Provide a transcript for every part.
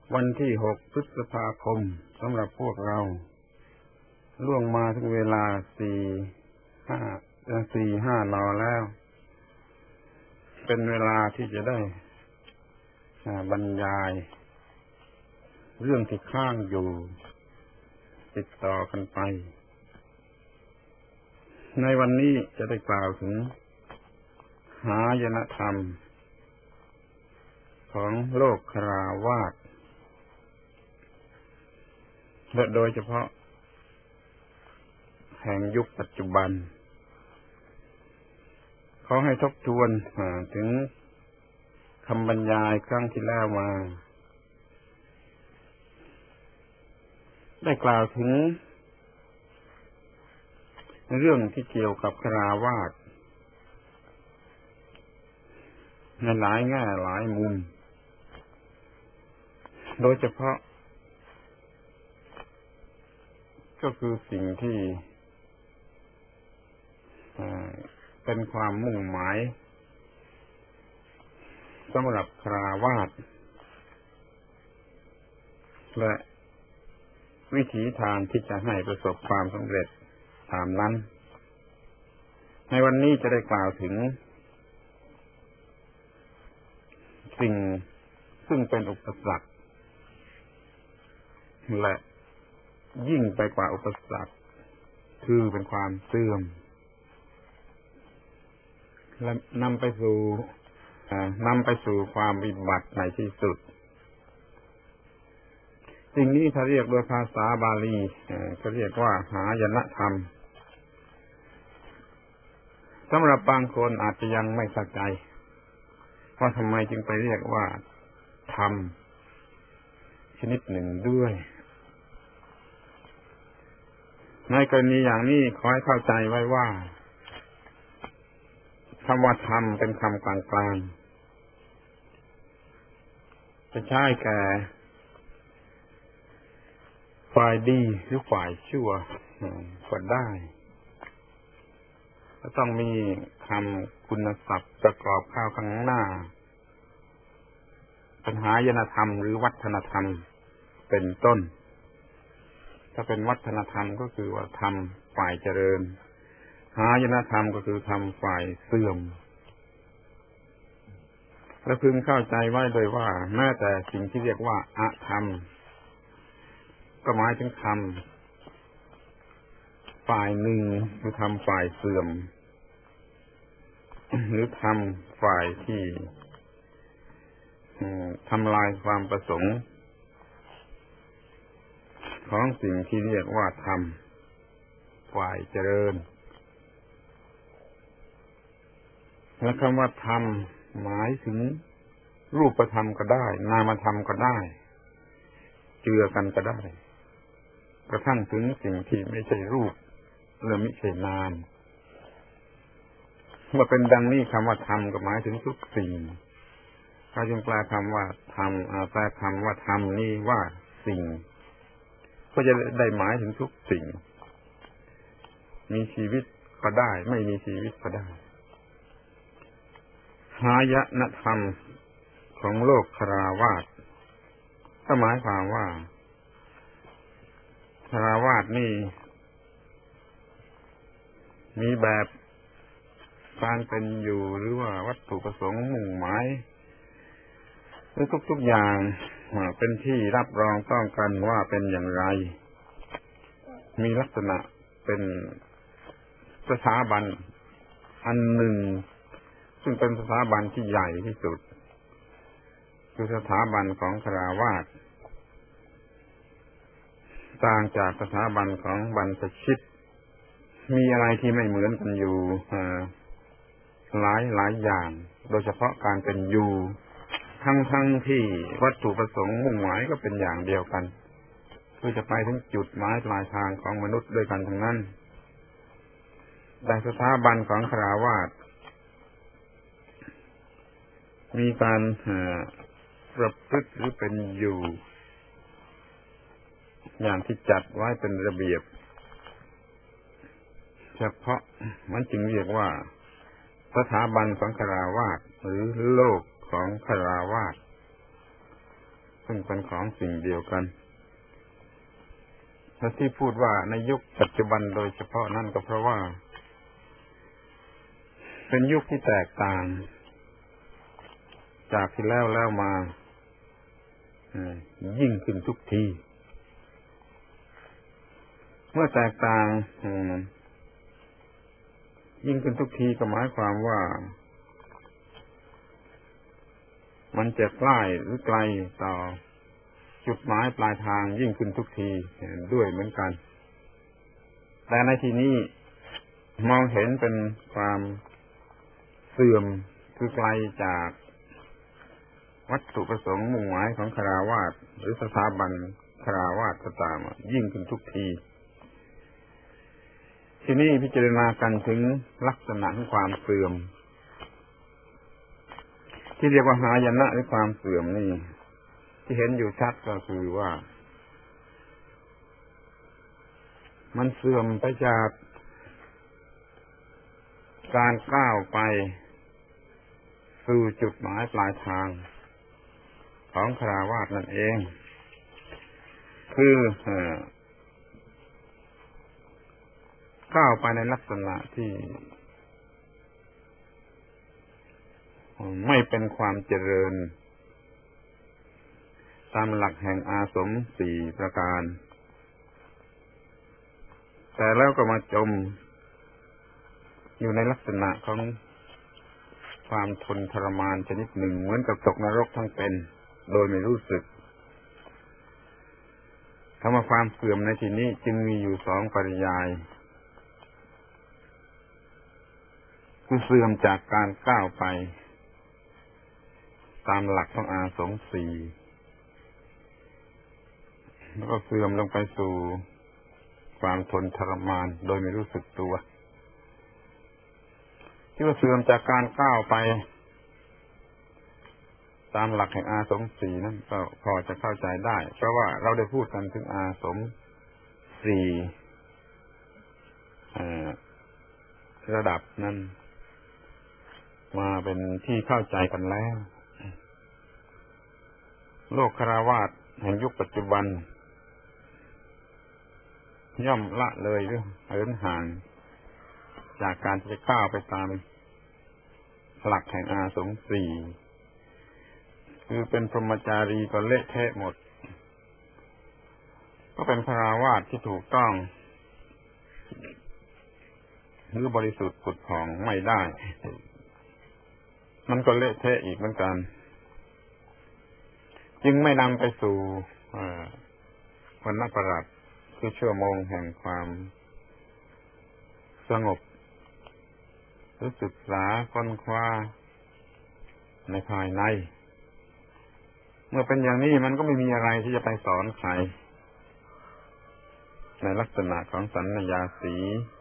วันที่6 พฤษภาคมสำหรับพวกเราล่วงมาถึงเวลา4-5 นแล้ว เป็นเวลาที่จะได้บรรยายเรื่องที่ค้างอยู่ติดต่อกันไปในวันนี้จะได้กล่าวถึงหายนธรรมของโลกคฤหัสถ์และโดยเฉพาะแห่งยุคปัจจุบันขอให้ทบทวนถึงคำบรรยายครั้งที่แล้วมาได้กล่าวถึงเรื่องที่เกี่ยวกับคฤหัสถ์ในหลายแง่หลายมุมโดยเฉพาะก็คือสิ่งที่เป็นความมุ่งหมายสำหรับคฤหัสถ์และวิถีทางที่จะให้ประสบความสำเร็จตามนั้นในวันนี้จะได้กล่าวถึงสิ่งซึ่งเป็นอุปสรรคและยิ่งไปกว่าอุปสรรคคือเป็นความเสื่อมและนำไปสู่ความวิบัติในที่สุดสิ่งนี้ถ้าเรียกโดยภาษาบาลีก็เรียกว่าหายนธรรมสำหรับบางคนอาจจะยังไม่เข้าใจว่าทำไมจึงไปเรียกว่าธรรมชนิดหนึ่งด้วยในกรณีอย่างนี้ขอให้เข้าใจไว้ว่าคำว่าธรรมเป็นคำกลางๆจะใช้แก่ฝ่ายดีหรือฝ่ายชั่วก็ได้ก็ต้องมีคำคุณศัพท์ประกอบเข้าข้างหน้าเป็นหายนธรรมหรือวัฒนธรรมเป็นต้นถ้าเป็นวัฒนธรรมก็คือว่าธรรมฝ่ายเจริญหายนธรรมก็คือธรรมฝ่ายเสื่อมและพึงเข้าใจไว้โดยว่าแม้แต่สิ่งที่เรียกว่าอธรรมก็หมายถึงธรรมฝ่ายหนึ่งคือธรรมฝ่ายเสื่อมหรือธรรมฝ่ายที่ทำลายความประสงค์ของสิ่งที่เรียกว่าธรรมฝ่ายเจริญและคำว่าธรรมหมายถึงรูปธรรมก็ได้นามธรรมก็ได้เจือกันก็ได้กระทั่งถึงสิ่งที่ไม่ใช่รูปและไม่ใช่นามเมื่อเป็นดังนี้คำว่าธรรมก็หมายถึงทุกสิ่งถ้าจึงแปลคำว่าธรรมแปลคำว่าธรรมนี่ว่าสิ่งก็จะได้หมายถึงทุกสิ่งมีชีวิตก็ได้ไม่มีชีวิตก็ได้หายนธรรมของโลกคฤหัสถ์ก็หมายความว่าคฤหัสถ์นี่มีแบบการเป็นอยู่หรือว่าวัตถุประสงค์มุ่งหมายหรือทุกๆอย่างเป็นที่รับรองต้องกันว่าเป็นอย่างไรมีลักษณะเป็นสถาบันอันหนึ่งซึ่งเป็นสถาบันที่ใหญ่ที่สุดคือสถาบันของคฤหัสถ์ต่างจากสถาบันของบรรพชิตมีอะไรที่ไม่เหมือนกันอยู่หลายอย่างโดยเฉพาะการเป็นอยู่ทั้งที่วัตถุประสงค์มุ่งหมายก็เป็นอย่างเดียวกันเพื่อจะไปถึงจุดหมายปลายทางของมนุษย์ด้วยกันทั้งนั้นแต่สถาบันของคฤหัสถ์มีการประพฤติหรือเป็นอยู่อย่างที่จัดไว้เป็นระเบียบเฉพาะมันจึงเรียกว่าสถาบันของคฤหัสถ์หรือโลกของคฤหัสถ์ซึ่งงเป็นของสิ่งเดียวกันและที่พูดว่าในยุคปัจจุบันโดยเฉพาะนั่นก็เพราะว่าเป็นยุคที่แตกต่างจากที่แล้วมายิ่งขึ้นทุกทีเมื่อแตกต่างยิ่งขึ้นทุกทีก็หมายความว่ามันจะใกล้หรือไกลต่อจุดหมายปลายทางยิ่งขึ้นทุกทีด้วยเหมือนกันแต่ในที่นี้มองเห็นเป็นความเสื่อมคือไกลจากวัตถุประสงค์มุ่งหมายของคฤหัสถ์หรือสถาบันคฤหัสถ์ก็ตามยิ่งขึ้นทุกทีที่นี่พิจารณากันถึงลักษณะของความเสื่อมที่เรียกว่าหายนะหรือความเสื่อมนี่ที่เห็นอยู่ชัดก็คือว่ามันเสื่อมไปจากการก้าวไปสู่จุดหมายปลายทางของคฤหัสถ์นั่นเองคือก้าวไปในลักษณะที่ไม่เป็นความเจริญตามหลักแห่งอาสม4ประการแต่แล้วก็มาจมอยู่ในลักษณะของความทนทรมานชนิดหนึ่งเหมือนกับตกนรกทั้งเป็นโดยไม่รู้สึกคำว่าความเสื่อมในที่นี้จึงมีอยู่2ปริยายคือเสื่อมจากการก้าวไปตามหลักของอาสม4แล้วก็เสื่อมลงไปสู่ความทนทรมานโดยไม่รู้สึกตัวที่ว่าเสื่อมจากการก้าวไปตามหลักแห่งอาสม4นั้นก็พอจะเข้าใจได้เพราะว่าเราได้พูดกันถึงอาสม4ระดับนั้นมาเป็นที่เข้าใจกันแล้วโลกคฤหัสถ์แห่งยุคปัจจุบันย่อมละเลยหรือเหินห่างจากการที่จะก้าวไปตามหลักแห่งอาสม4คือเป็นพรหมจารีก็เละเทะหมดก็เป็นคฤหัสถ์ที่ถูกต้องหรือบริสุทธิ์ผุดผ่องไม่ได้มันก็เละเทะอีกเหมือนกันจึงไม่นำไปสู่วันนักปราชญ์คือชั่วโมงแห่งความสงบหรือศึกษาค้นคว้าในภายในเมื่อเป็นอย่างนี้มันก็ไม่มีอะไรที่จะไปสอนใครในลักษณะของสัญญาสี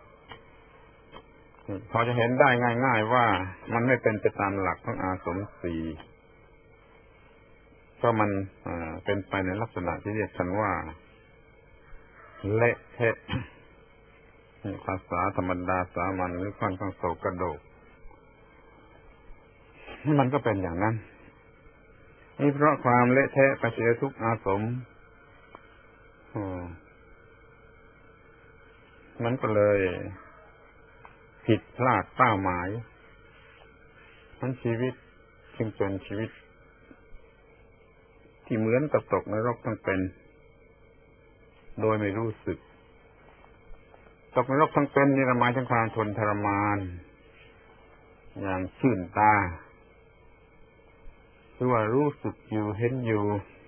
พอจะเห็นได้ง่ายๆว่ามันไม่เป็นไปตามหลักของอาสม4เพราะมันเป็นไปในลักษณะที่เรียกกันว่าเละเทะภาษาธรรมดาสามัญหรือค่อนข้างโศกกระโดกมันก็เป็นอย่างนั้นนี่เพราะความเละเทะไปเสียทุกอาสมมันก็เลยผิดพลาดเป้าหมายทั้งชีวิตจึงเป็นชีวิตที่เหมือนกับตกนรกทั้งเป็นโดยไม่รู้สึกตกนรกทั้งเป็นนี่หมายถึงความทนทรมานอย่างชื่นตาคือว่ารู้สึกอยู่เห็นอยู่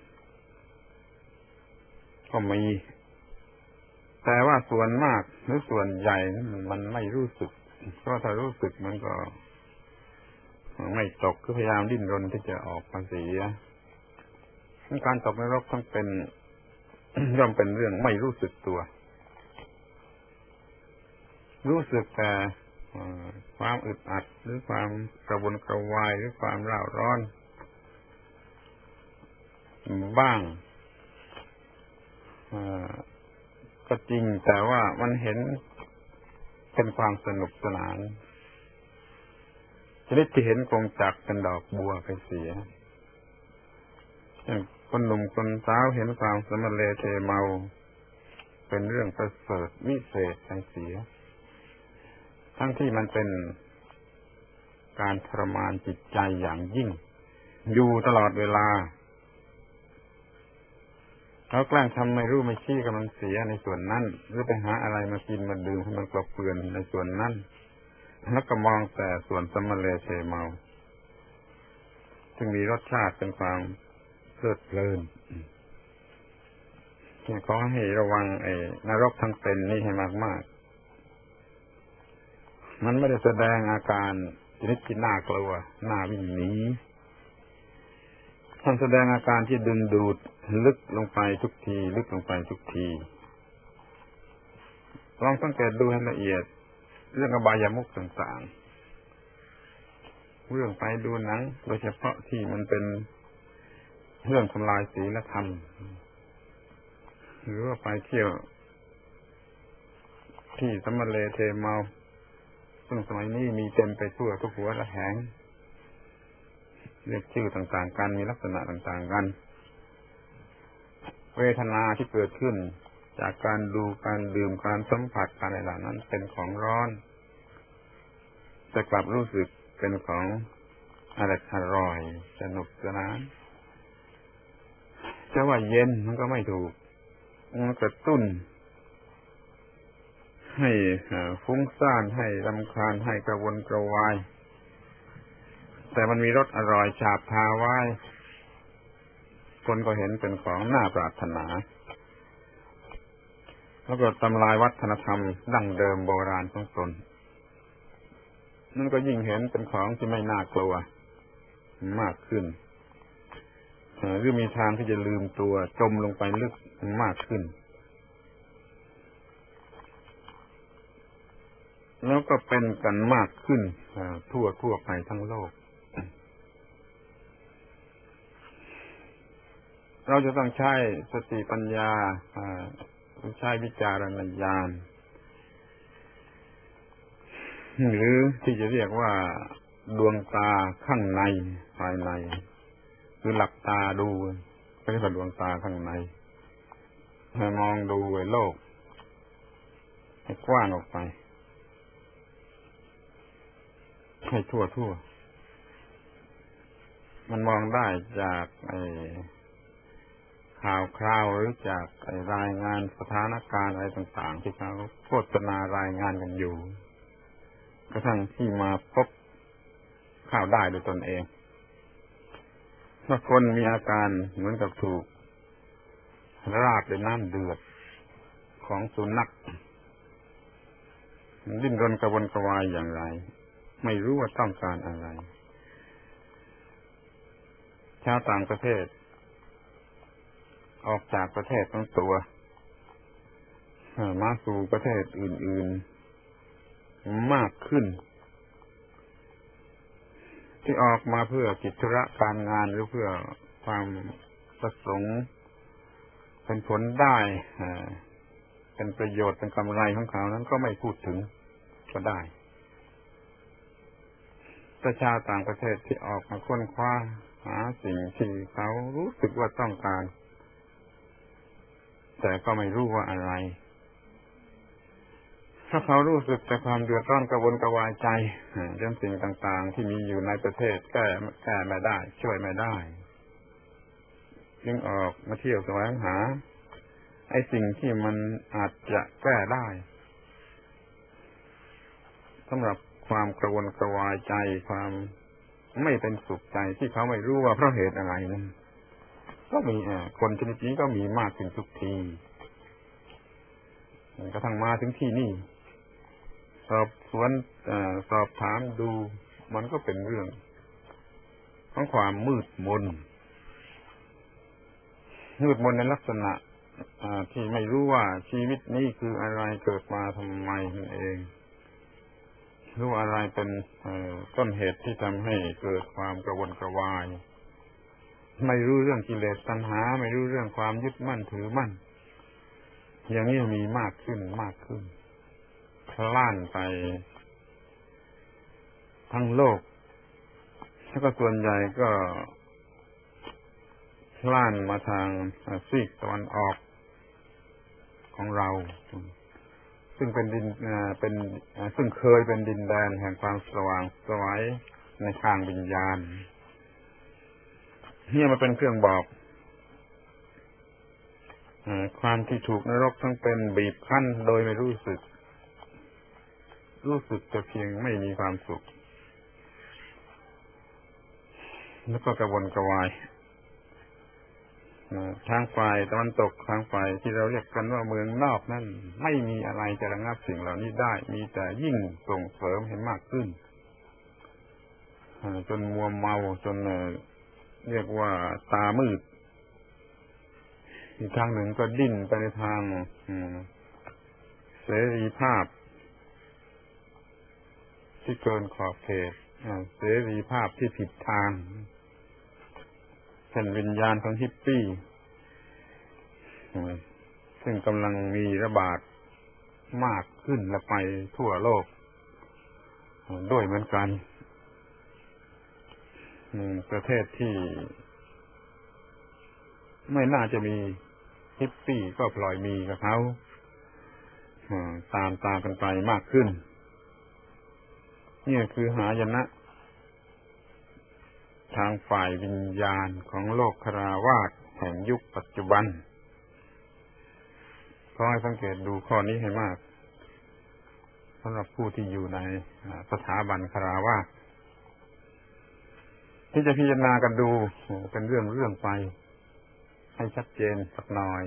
ก็มีแต่ว่าส่วนมากหรือส่วนใหญ่มันไม่รู้สึกเพราะถ้ารู้สึกมันก็ไม่ตกคือพยายามดิ้นรนที่จะออกมาเสียการตกนรกทั้งเป็นย่อมเป็นเรื่องไม่รู้สึกตัวรู้สึกแต่ความอึดอัดหรือความกระวนกระวายหรือความร้าวร้อนบ้างก็จริงแต่ว่ามันเห็นเป็นความสนุกสนานชนิดที่เห็นกงจักรเป็นดอกบัวไปเสียคนหนุ่มคนสาวเห็นความสมเลเทเมาเป็นเรื่องประเสริฐวิเศษไปเสียทั้งที่มันเป็นการทรมานจิตใจอย่างยิ่งอยู่ตลอดเวลาเขาแกล้งทำไม่รู้ไม่ชี้กำลังเสียในส่วนนั้นหรือไปหาอะไรมากินมาดื่มให้มันกลบเกลื่อนในส่วนนั้นแล้วก็มองแต่ส่วนสมเลเทเมาซึ่งมีรสชาติเป็นความเพลิดเพลินขอให้ระวังนรกทั้งเป็นนี่ให้มากๆมันไม่ได้แสดงอาการชนิดที่น่ากลัวน่าวิ่งหนีมันแสดงอาการที่ดึงดูดลึกลงไปทุกทีลึกลงไปทุกทีลองสังเกตดูให้ละเอียดเรื่องอบายามุขต่างๆเรื่องไปดูหนังโดยเฉพาะที่มันเป็นเรื่องทำลายศีลธรรมหรือว่าไปเที่ยวที่สมเลเทเมาซึ่งสมัยนี้มีเต็มไปทั่วทุกหัวระแหงเรียกชื่อต่างๆกันมีลักษณะต่างๆกันเวทนาที่เกิดขึ้นจากการดูการดื่มการสัมผัสการอะไรเหล่านั้นเป็นของร้อนแต่กลับรู้สึกเป็นของอร่อยสนุกสนานจะว่าเย็นมันก็ไม่ถูกมันกระตุ้นให้ฟุ้งซ่านให้รำคาญให้กระวนกระวายแต่มันมีรสอร่อยฉาบทาไว้คนก็เห็นเป็นของน่าปรารถนาแล้วก็ทำลายวัฒนธรรมดั้งเดิมโบราณของตนนั่นก็ยิ่งเห็นเป็นของที่ไม่น่ากลัวมากขึ้นหรือมีทางที่จะลืมตัวจมลงไปลึกมากขึ้นแล้วก็เป็นกันมากขึ้นทั่วไปทั้งโลกเราจะต้องใช้สติปัญญาใช้วิจารณญาณหรือที่จะเรียกว่าดวงตาข้างในภายในคือหลับตาดูก็เรียกว่าดวงตาข้างในให้มองดูโลกให้กว้างออกไปให้ทั่วมันมองได้จากข่าวคราวหรือจากรายงานสถานการณ์อะไรต่างๆที่เขาโฆษณารายงานกันอยู่กระทั่งที่มาพบข่าวได้โดยตนเองเมื่อคนมีอาการเหมือนกับถูกราดด้วยน้ำเดือดของสุนัขมันดิ้นรนกระวนกระวายอย่างไรไม่รู้ว่าต้องการอะไรชาวต่างประเทศออกจากประเทศของตัวมาสู่ประเทศอื่นๆมากขึ้นที่ออกมาเพื่อกิจธุระการงานหรือเพื่อความประสงค์เป็นผลได้เป็นประโยชน์เป็นกำไรของเขานั้นก็ไม่พูดถึงก็ได้ประชาต่างประเทศที่ออกมาค้นคว้าหาสิ่งที่เขารู้สึกว่าต้องการแต่ก็ไม่รู้ว่าอะไรถ้าเขารู้สึกแต่ความเดือดร้อนกระวนกระวายใจเรื่องสิ่งต่างๆที่มีอยู่ในประเทศแก้ไม่ได้ช่วยไม่ได้จึงออกมาเที่ยวแสวงหาไอ้สิ่งที่มันอาจจะแก้ได้สำหรับความกระวนกระวายใจความไม่เป็นสุขใจที่เขาไม่รู้ว่าเพราะเหตุอะไรนั้นก็มีคนชนิดนี้ก็มีมากขึ้นทุกทีกระทั่งมาถึงที่นี่สอบสวนสอบถามดูมันก็เป็นเรื่องของความมืดมนในลักษณะที่ไม่รู้ว่าชีวิตนี้คืออะไรเกิดมาทำไมนั่นเองรู้อะไรเป็นต้นเหตุที่ทำให้เกิดความกระวนกระวายไม่รู้เรื่องกิเลสตัณหาไม่รู้เรื่องความยึดมั่นถือมั่นอย่างนี้มีมากขึ้นพล่านไปทั้งโลกแล้วก็ส่วนใหญ่ก็ล่านมาทางซีกตะวันออกของเราซึ่งเป็นดินซึ่งเคยเป็นดินแดนแห่งความสว่างไสวในทางวิญญาณนี่มาเป็นเครื่องบอกความที่ถูกนรกทั้งเป็นบีบคั้นโดยไม่รู้สึกแต่เพียงไม่มีความสุขแล้วก็กระวนกระวายทางฝ่ายตะวันตกทางฝ่ายที่เราเรียกกันว่าเมืองนอกนั่นไม่มีอะไรจะระงับสิ่งเหล่านี้ได้มีแต่ยิ่งส่งเสริมให้มากขึ้นจนมัวเมาจนเรียกว่าตามืดอีกทางหนึ่งก็ดิ้นไปในทางเสรีภาพที่เกินขอบเขตเสรีภาพที่ผิดทางเช่นวิญญาณของฮิปปี้ซึ่งกำลังมีระบาดมากขึ้นและไปทั่วโลกด้วยเหมือนกันประเทศที่ไม่น่าจะมีฮิปปี้ก็ปล่อยมีกับเขาตามกันไปมากขึ้นนี่คือหายนะทางฝ่ายวิญญาณของโลกคฤหัสถ์แห่งยุคปัจจุบันขอให้สังเกตดูข้อนี้ให้มากสำหรับผู้ที่อยู่ในสถาบันคฤหัสถ์ที่จะพิจารณากันดูเป็นเรื่องไปให้ชัดเจนสักหน่อย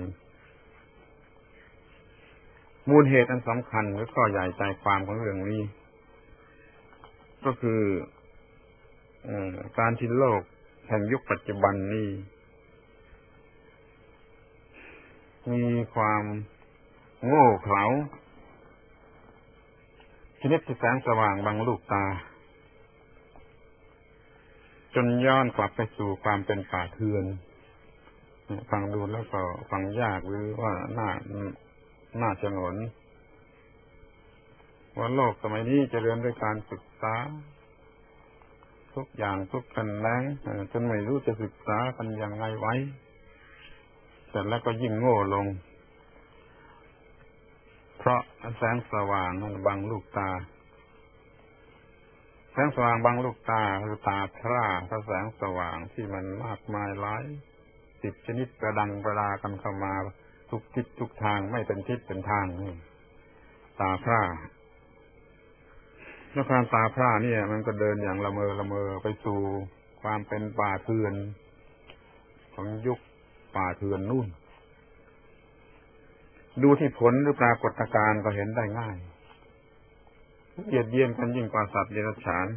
มูลเหตุอันสำคัญหรือข้อใหญ่ใจความของเรื่องนี้ก็คือการที่โลกแห่งยุคปัจจุบันนี้มีความโง่เขลาชนิดที่แสงสว่างบังลูกตาจนย้อนกลับไปสู่ความเป็นป่าเถื่อนฟังดูแล้วก็ฟังยากหรือว่าน่าฉงนว่าโลกสมัยนี้เจริญด้วยการศึกษาทุกอย่างทุกแขนงจนไม่รู้จะศึกษากันอย่างไรไว้เสร็จแล้วก็ยิ่งโง่ลงเพราะแสงสว่างมันบังลูกตาแสงสว่างบังลูกตาคือตาพร่าถ้าแสงสว่างที่มันมากมายหลาย10 ชนิดประดังประดากันเข้ามาทุกทิศทุกทางไม่เป็นทิศเป็นทางนี่ตาพร่าแล้วความตาพร่าเนี่ยมันก็เดินอย่างละเมอไปสู่ความเป็นป่าเถื่อนของยุคป่าเถื่อนนู่นดูที่ผลหรือปรากฏการณ์ก็เห็นได้ง่ายเบียดเบียนกันยิ่งกว่าสัตว์เดรัจฉาน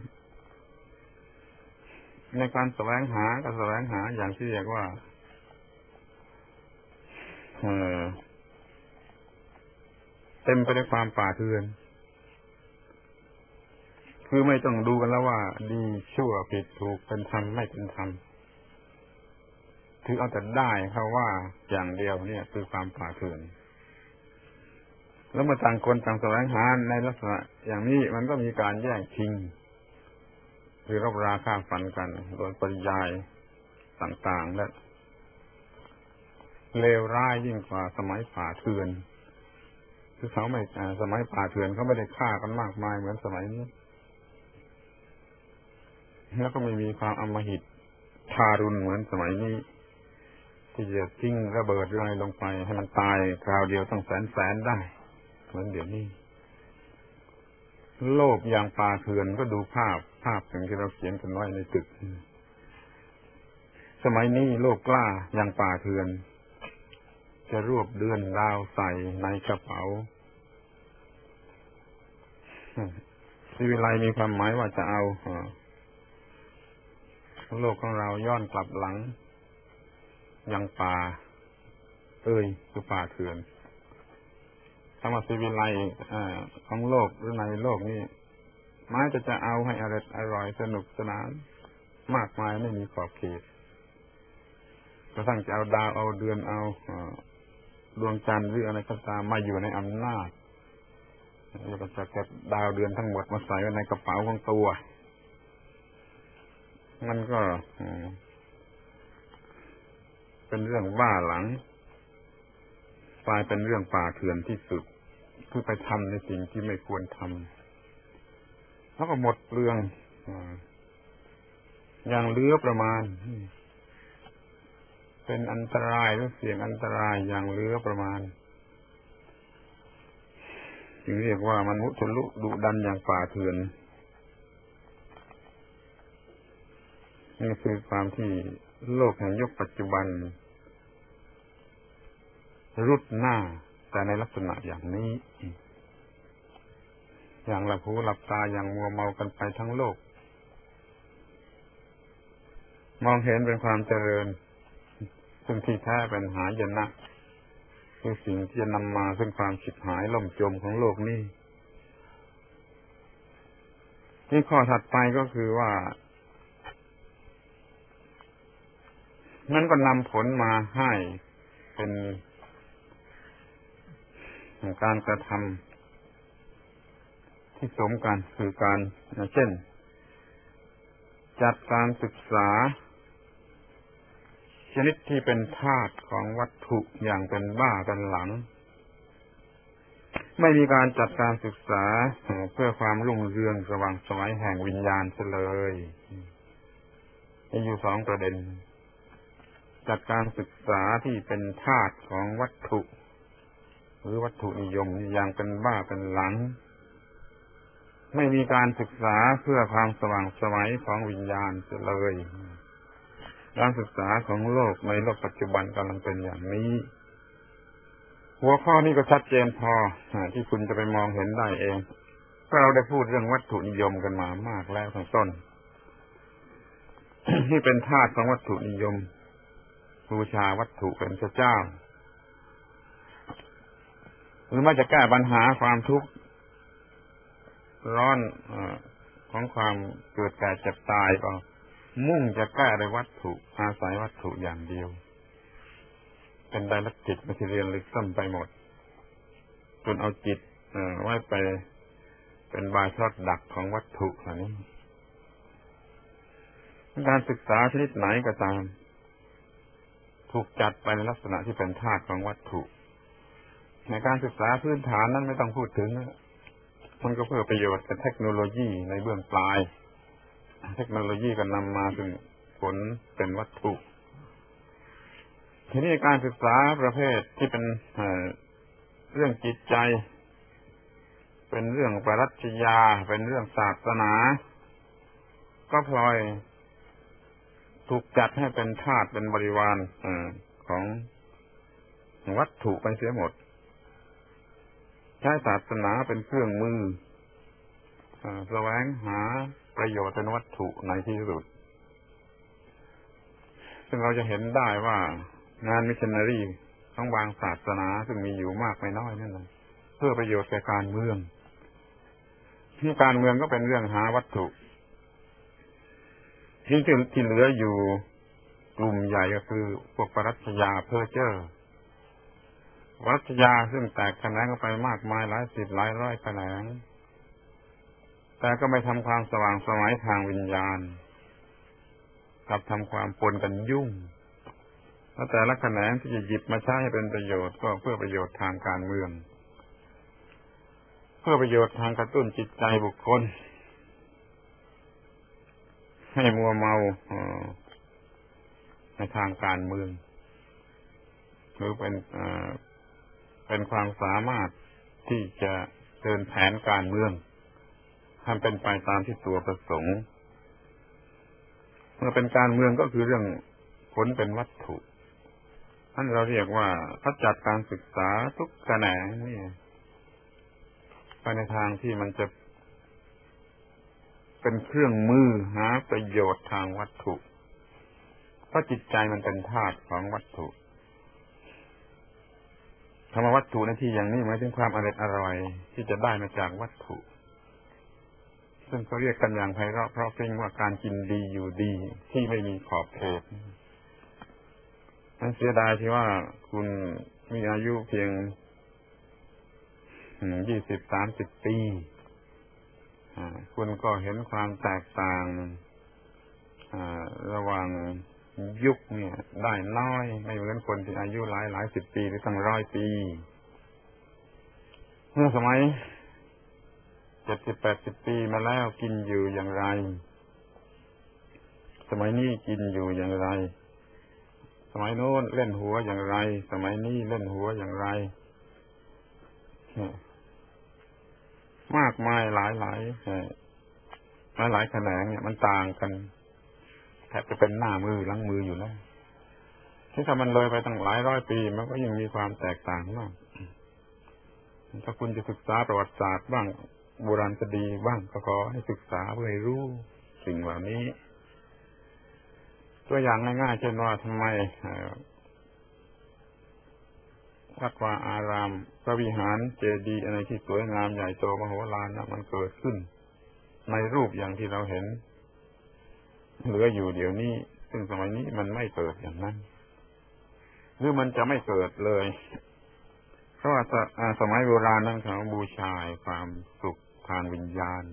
ในการแสวงหาอย่างที่เรียกว่าเต็มไปด้วยความป่าเถื่อนคือไม่ต้องดูกันแล้วว่าดีชั่วผิดถูกเป็นธรรมไม่เป็นธรรมถือเอาแต่ได้เขาว่าอย่างเดียวเนี่ยคือความป่าเถื่อนแล้วเมื่อต่างคนต่างแสวงหาในลักษณะอย่างนี้มันก็มีการแย่งชิงคือรบราฆ่าฟันกันโดยปริยายต่างๆและเลวร้ายยิ่งกว่าสมัยป่าเถื่อนคือเขาไม่สมัยป่าเถื่อนเขาไม่ได้ฆ่ากันมากมายเหมือนสมัยนี้แล้วก็ไม่มีความอำมหิตทารุณเหมือนสมัยนี้ที่จะทิ้งระเบิดอะไรลงไปให้มันตายคราวเดียวต้องแสนได้เหมือนเดี๋ยวนี้โลกอย่างป่าเถื่อนก็ดูภาพอย่างที่เราเขียนกันไว้ในตึกสมัยนี้โลกกล้าอย่างป่าเถื่อนจะรวบเดือนดาวใส่ในกระเป๋าชีวิไลมีความหมายว่าจะเอาโลกของเราย้อนกลับหลังยังป่าคือป่าเถื่อนคำว่าชีวิไลของโลกหรือในโลกนี้หมายจะเอาให้อร่อยสนุกสนานมากมายไม่มีขอบเขตกระทั่งจะเอาดาวเอาเดือนเอาดวงจันทร์หรืออะไรก็ตามมาอยู่ในอำนาจแล้วก็จะเก็บดาวเดือนทั้งหมดมาใส่ไว้ในกระเป๋าของตัวมันก็เป็นเรื่องบ้าหลังกลายเป็นเรื่องป่าเถื่อนที่สุดคือไปทำในสิ่งที่ไม่ควรทำแล้วก็หมดเปลืองอย่างเหลือประมาณเป็นอันตรายหรือเสี่ยงอันตรายอย่างเหลือประมาณจึงเรียกว่ามันมุทะลุดุดันอย่างป่าเถื่อนนี่คือความที่โลกแห่งยุคปัจจุบันรุดหน้าแต่ในลักษณะอย่างนี้อย่างหลับหูหลับตาอย่างมัวเมากันไปทั้งโลกมองเห็นเป็นความเจริญซึ่งที่แท้เป็นหายนะคือสิ่งที่จะนำมาซึ่งความฉิบหายล่มจมของโลกนี้ที่ข้อถัดไปก็คือว่านั้นก็นำผลมาให้เป็นการกระทำที่สมกันคือการเช่นจัดการศึกษาชนิดที่เป็นธาตุของวัตถุอย่างเป็นบ้าเป็นหลังไม่มีการจัดการศึกษาเพื่อความรุ่งเรืองสว่างไสวแห่งวิญญาณเลยมีอยู่สองประเด็นจัดการศึกษาที่เป็นธาตุของวัตถุหรือวัตถุนิยมอย่างเป็นบ้าเป็นหลังไม่มีการศึกษาเพื่อความสว่างไสวของวิญญาณเลยการศึกษาของโลกในโลกปัจจุบันกำลังเป็นอย่างนี้หัวข้อนี้ก็ชัดเจนพอที่คุณจะไปมองเห็นได้เองเพราะเราได้พูดเรื่องวัตถุนิยมกันมามากแล้วตั้งต้น ที่เป็นธาตุของวัตถุนิยมบูชาวัตถุเป็นพระเจ้าหรือไม่จะแก้ปัญหาความทุกข์ร้อนของความเกิดแก่เจ็บตายก็มุ่งจะแก้ด้วยวัตถุอาศัยวัตถุอย่างเดียวเป็นไดลักติกมาทีเรียนลึกซ้ำไปหมดจนเอาจิตไว้ไปเป็นบายทอดดักของวัตถุอันนี้การศึกษาชนิดไหนก็ตามถูกจัดไปในลักษณะที่เป็นธาตุของวัตถุในการศึกษาพื้นฐานนั้นไม่ต้องพูดถึงมันก็เพื่อประโยชน์กับเทคโนโลยีในเบื้องปลายเทคโนโลยีก็นำมาซึ่งผลเป็นวัตถุทีนี้การศึกษาประเภทที่เป็นเรื่องจิตใจเป็นเรื่องปรัชญาเป็นเรื่องศาสนาก็พลอยถูกจัดให้เป็นธาตุเป็นบริวารของวัตถุไปเสียหมดใช้ศาสนาเป็นเครื่องมือแสวงหาประโยชน์เป็นวัตถุในที่สุดซึ่งเราจะเห็นได้ว่างานมิชชันนารีของบางศาสนาซึ่งมีอยู่มากไม่น้อยนั่นแหละเพื่อประโยชน์แก่การเมืองที่การเมืองก็เป็นเรื่องหาวัตถุที่เหลืออยู่กลุ่มใหญ่ก็คือพวกปรัชญาเพ้อเจ้อปรัชญาซึ่งแตกแขนงออกไปมากมายหลายสิบหลายร้อยแขนงแต่ก็ไม่ทำความสว่างไสวทางวิญญาณกลับทำความปนกันยุ่งแล้วแต่ละแขนงที่จะหยิบมาใช้ให้เป็นประโยชน์ก็เพื่อประโยชน์ทางการเมืองเพื่อประโยชน์ทางกระตุ้นจิตใจบุคคลให้มัวเมาในทางการเมืองหรือเป็นความสามารถที่จะเดินแผนการเมืองให้เป็นไปตามที่ตัวประสงค์เมื่อเป็นการเมืองก็คือเรื่องผลเป็นวัตถุนั่นเราเรียกว่าเขาจัดการศึกษาทุกแขนงนี่ไปในทางที่มันจะเป็นเครื่องมือหาประโยชน์ทางวัตถุเพราะจิตใจมันเป็นธาตุของวัตถุคำว่าวัตถุในที่อย่างนี้หมายถึงความอร่อยที่จะได้มาจากวัตถุซึ่งเขาเรียกกันอย่างไพเราะเพราะพริ้งว่าการกินดีอยู่ดีที่ไม่มีขอบเขตนั่นเสียดายที่ว่าคุณมีอายุเพียง20-30 ปีคุณก็เห็นความแตกต่างระหว่างยุคเนี่ยได้น้อยไม่เหมือนคนที่อายุหลายสิบปีหรือตั้ง100 ปีเมื่อสมัย70-80 ปีมาแล้วกินอยู่อย่างไรสมัยนี้กินอยู่อย่างไรสมัยโน้นเล่นหัวอย่างไรสมัยนี้เล่นหัวอย่างไรมากมายหลายแขนงเนี่ยมันต่างกันแทบจะเป็นหน้ามือหลังมืออยู่แล้วที่ถ้ามันเลยไปตั้งหลายร้อยปีมันก็ยังมีความแตกต่างมากถ้าคุณจะศึกษาประวัติศาสตร์บ้างโบราณคดีบ้างก็ขอให้ศึกษาเพื่อให้รู้สิ่งเหล่านี้ตัวอย่างง่ายๆเช่นว่าทำไมวัดวาอารามพระวิหารเจดีย์อะไรที่สวยงามใหญ่โตมโหฬารมันเกิดขึ้นในรูปอย่างที่เราเห็นเหลืออยู่เดี๋ยวนี้ซึ่งสมัยนี้มันไม่เกิดอย่างนั้นหรือมันจะไม่เกิดเลยเพราะว่าสมัยโบราณนั้นเขาบูชาความสุขทางวิญญาณ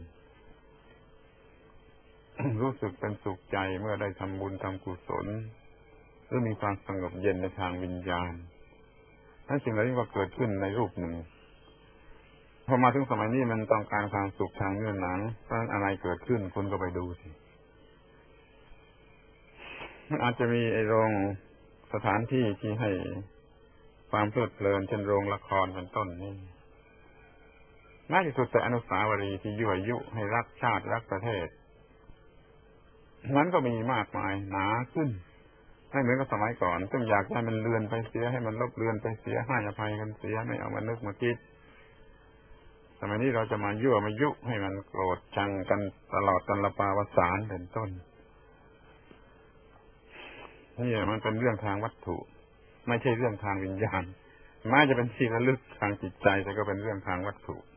รู้สึกเป็นสุขใจเมื่อได้ทำบุญทำกุศลหรือมีความสงบเย็นในทางวิญญาณนั่นสิ่งเหล่านี้ก็เกิดขึ้นในรูปหนึ่งพอมาถึงสมัยนี้มันต้องการความสุขทางเนื้อหนังเพราะฉะนั้นอะไรเกิดขึ้นคุณก็ไปดูสิมันอาจจะมีโรงสถานที่ที่ให้ความเพลิดเพลินเช่นโรงละครเป็นต้นนี่น่าจะสุดแต่อนุสาวรีย์ที่ยั่วยุให้รักชาติรักประเทศนั้นก็มีมากมายหนาขึ้นไม่เหมือนกับสมัยก่อนซึ่งอยากให้มันเลือนไปเสียให้มันลบเลือนไปเสียให้อภัยกันเสียไม่เอามานึกมาคิดสมัยนี้เราจะมายั่วมายุให้มันโกรธชังกันตลอดกันละปาวสารเป็นต้นนี่มันเป็นเรื่องทางวัตถุไม่ใช่เรื่องทางวิญญาณแม้จะเป็นที่ระลึกทางจิตใจแต่ก็เป็นเรื่องทางวัตถุ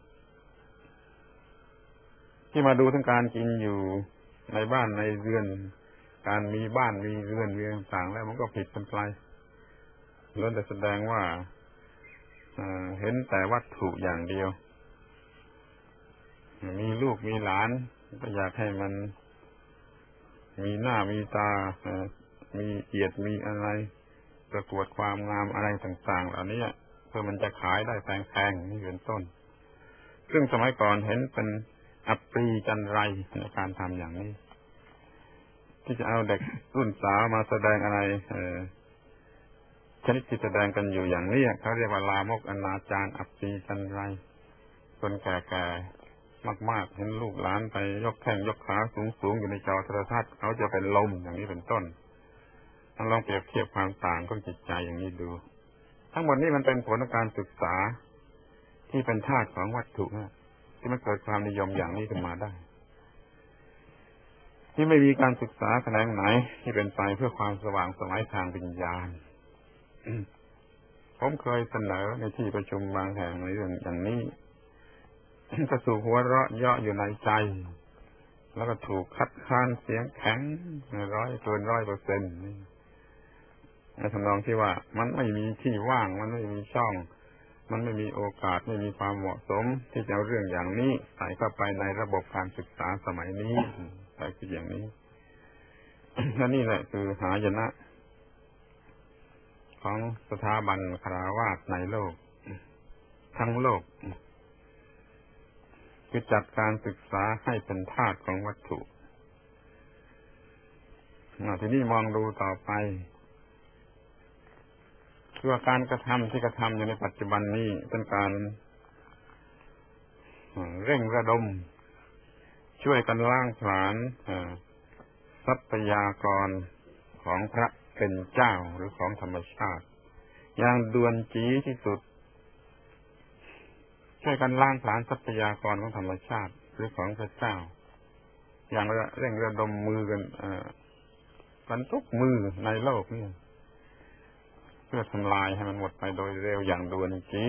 ที่มาดูทั้งการกินอยู่ในบ้านในเรือนการมีบ้านมีเรือนต่างๆแล้วมันก็ผิดเป็นไปล้วนแต่แสดงว่าเห็นแต่วัตถุอย่างเดียวมีลูกมีหลานก็อยากให้มันมีหน้ามีตามีเกียรติมีอะไรประกวดความงามอะไรต่างๆเหล่านี้เพื่อมันจะขายได้แพงๆนี่เป็นต้นซึ่งสมัยก่อนเห็นเป็นอัปรีจันไรในการทำอย่างนี้ที่จะเอาเด็กรุ่นสาวมาแสดงอะไรชนิดที่แสดงกันอยู่อย่างนี้เขาเรียกว่าลามกอนาจารอัปรีจันไรคนแก่ๆมากๆเห็นลูกหลานไปยกแข้งยกขาสูงๆอยู่ในจอโทรทัศน์เขาจะเป็นลมอย่างนี้เป็นต้นลองเปรียบเทียบความต่างของจิตใจอย่างนี้ดูทั้งหมดนี้มันเป็นผลของการศึกษาที่เป็นธาตุของวัตถุที่มันเกิดความนิยมอย่างนี้ขึ้นมาได้ที่ไม่มีการศึกษาแขนงไหนที่เป็นไปเพื่อความสว่างไสวทางวิญญาณ ผมเคยเสนอในที่ประชุมบางแห่งในเรื่องอย่างนี้ ก็ถูกหัวเราะเยาะอยู่ในใจแล้วก็ถูกคัดค้านเสียงแข็งเกิน 100%ในทำนองที่ว่ามันไม่มีที่ว่างมันไม่มีช่องมันไม่มีโอกาสไม่มีความเหมาะสมที่จะเอาเรื่องอย่างนี้ใส่เข้าไปในระบบการศึกษาสมัยนี้แต่คืออย่างนี้ และนี่แหละคือหายนะของสถาบันคฤหัสถ์ในโลกทั้งโลกคือจัดการศึกษาให้เป็นธาตุของวัตถุทีนี้มองดูต่อไปคือว่าการกระทำที่กระทำอยู่ในปัจจุบันนี้เป็นการเร่งระดมช่วยกันล้างผลาญทรัพยากรของพระเป็นเจ้าหรือของธรรมชาติอย่างด่วนจีที่สุดช่วยกันล้างผลาญทรัพยากรของธรรมชาติหรือของพระเจ้าอย่างเร่งระดมมือกันทุกมือในโลกนี่เพื่อทำลายให้มันหมดไปโดยเร็วอย่างด่วนจี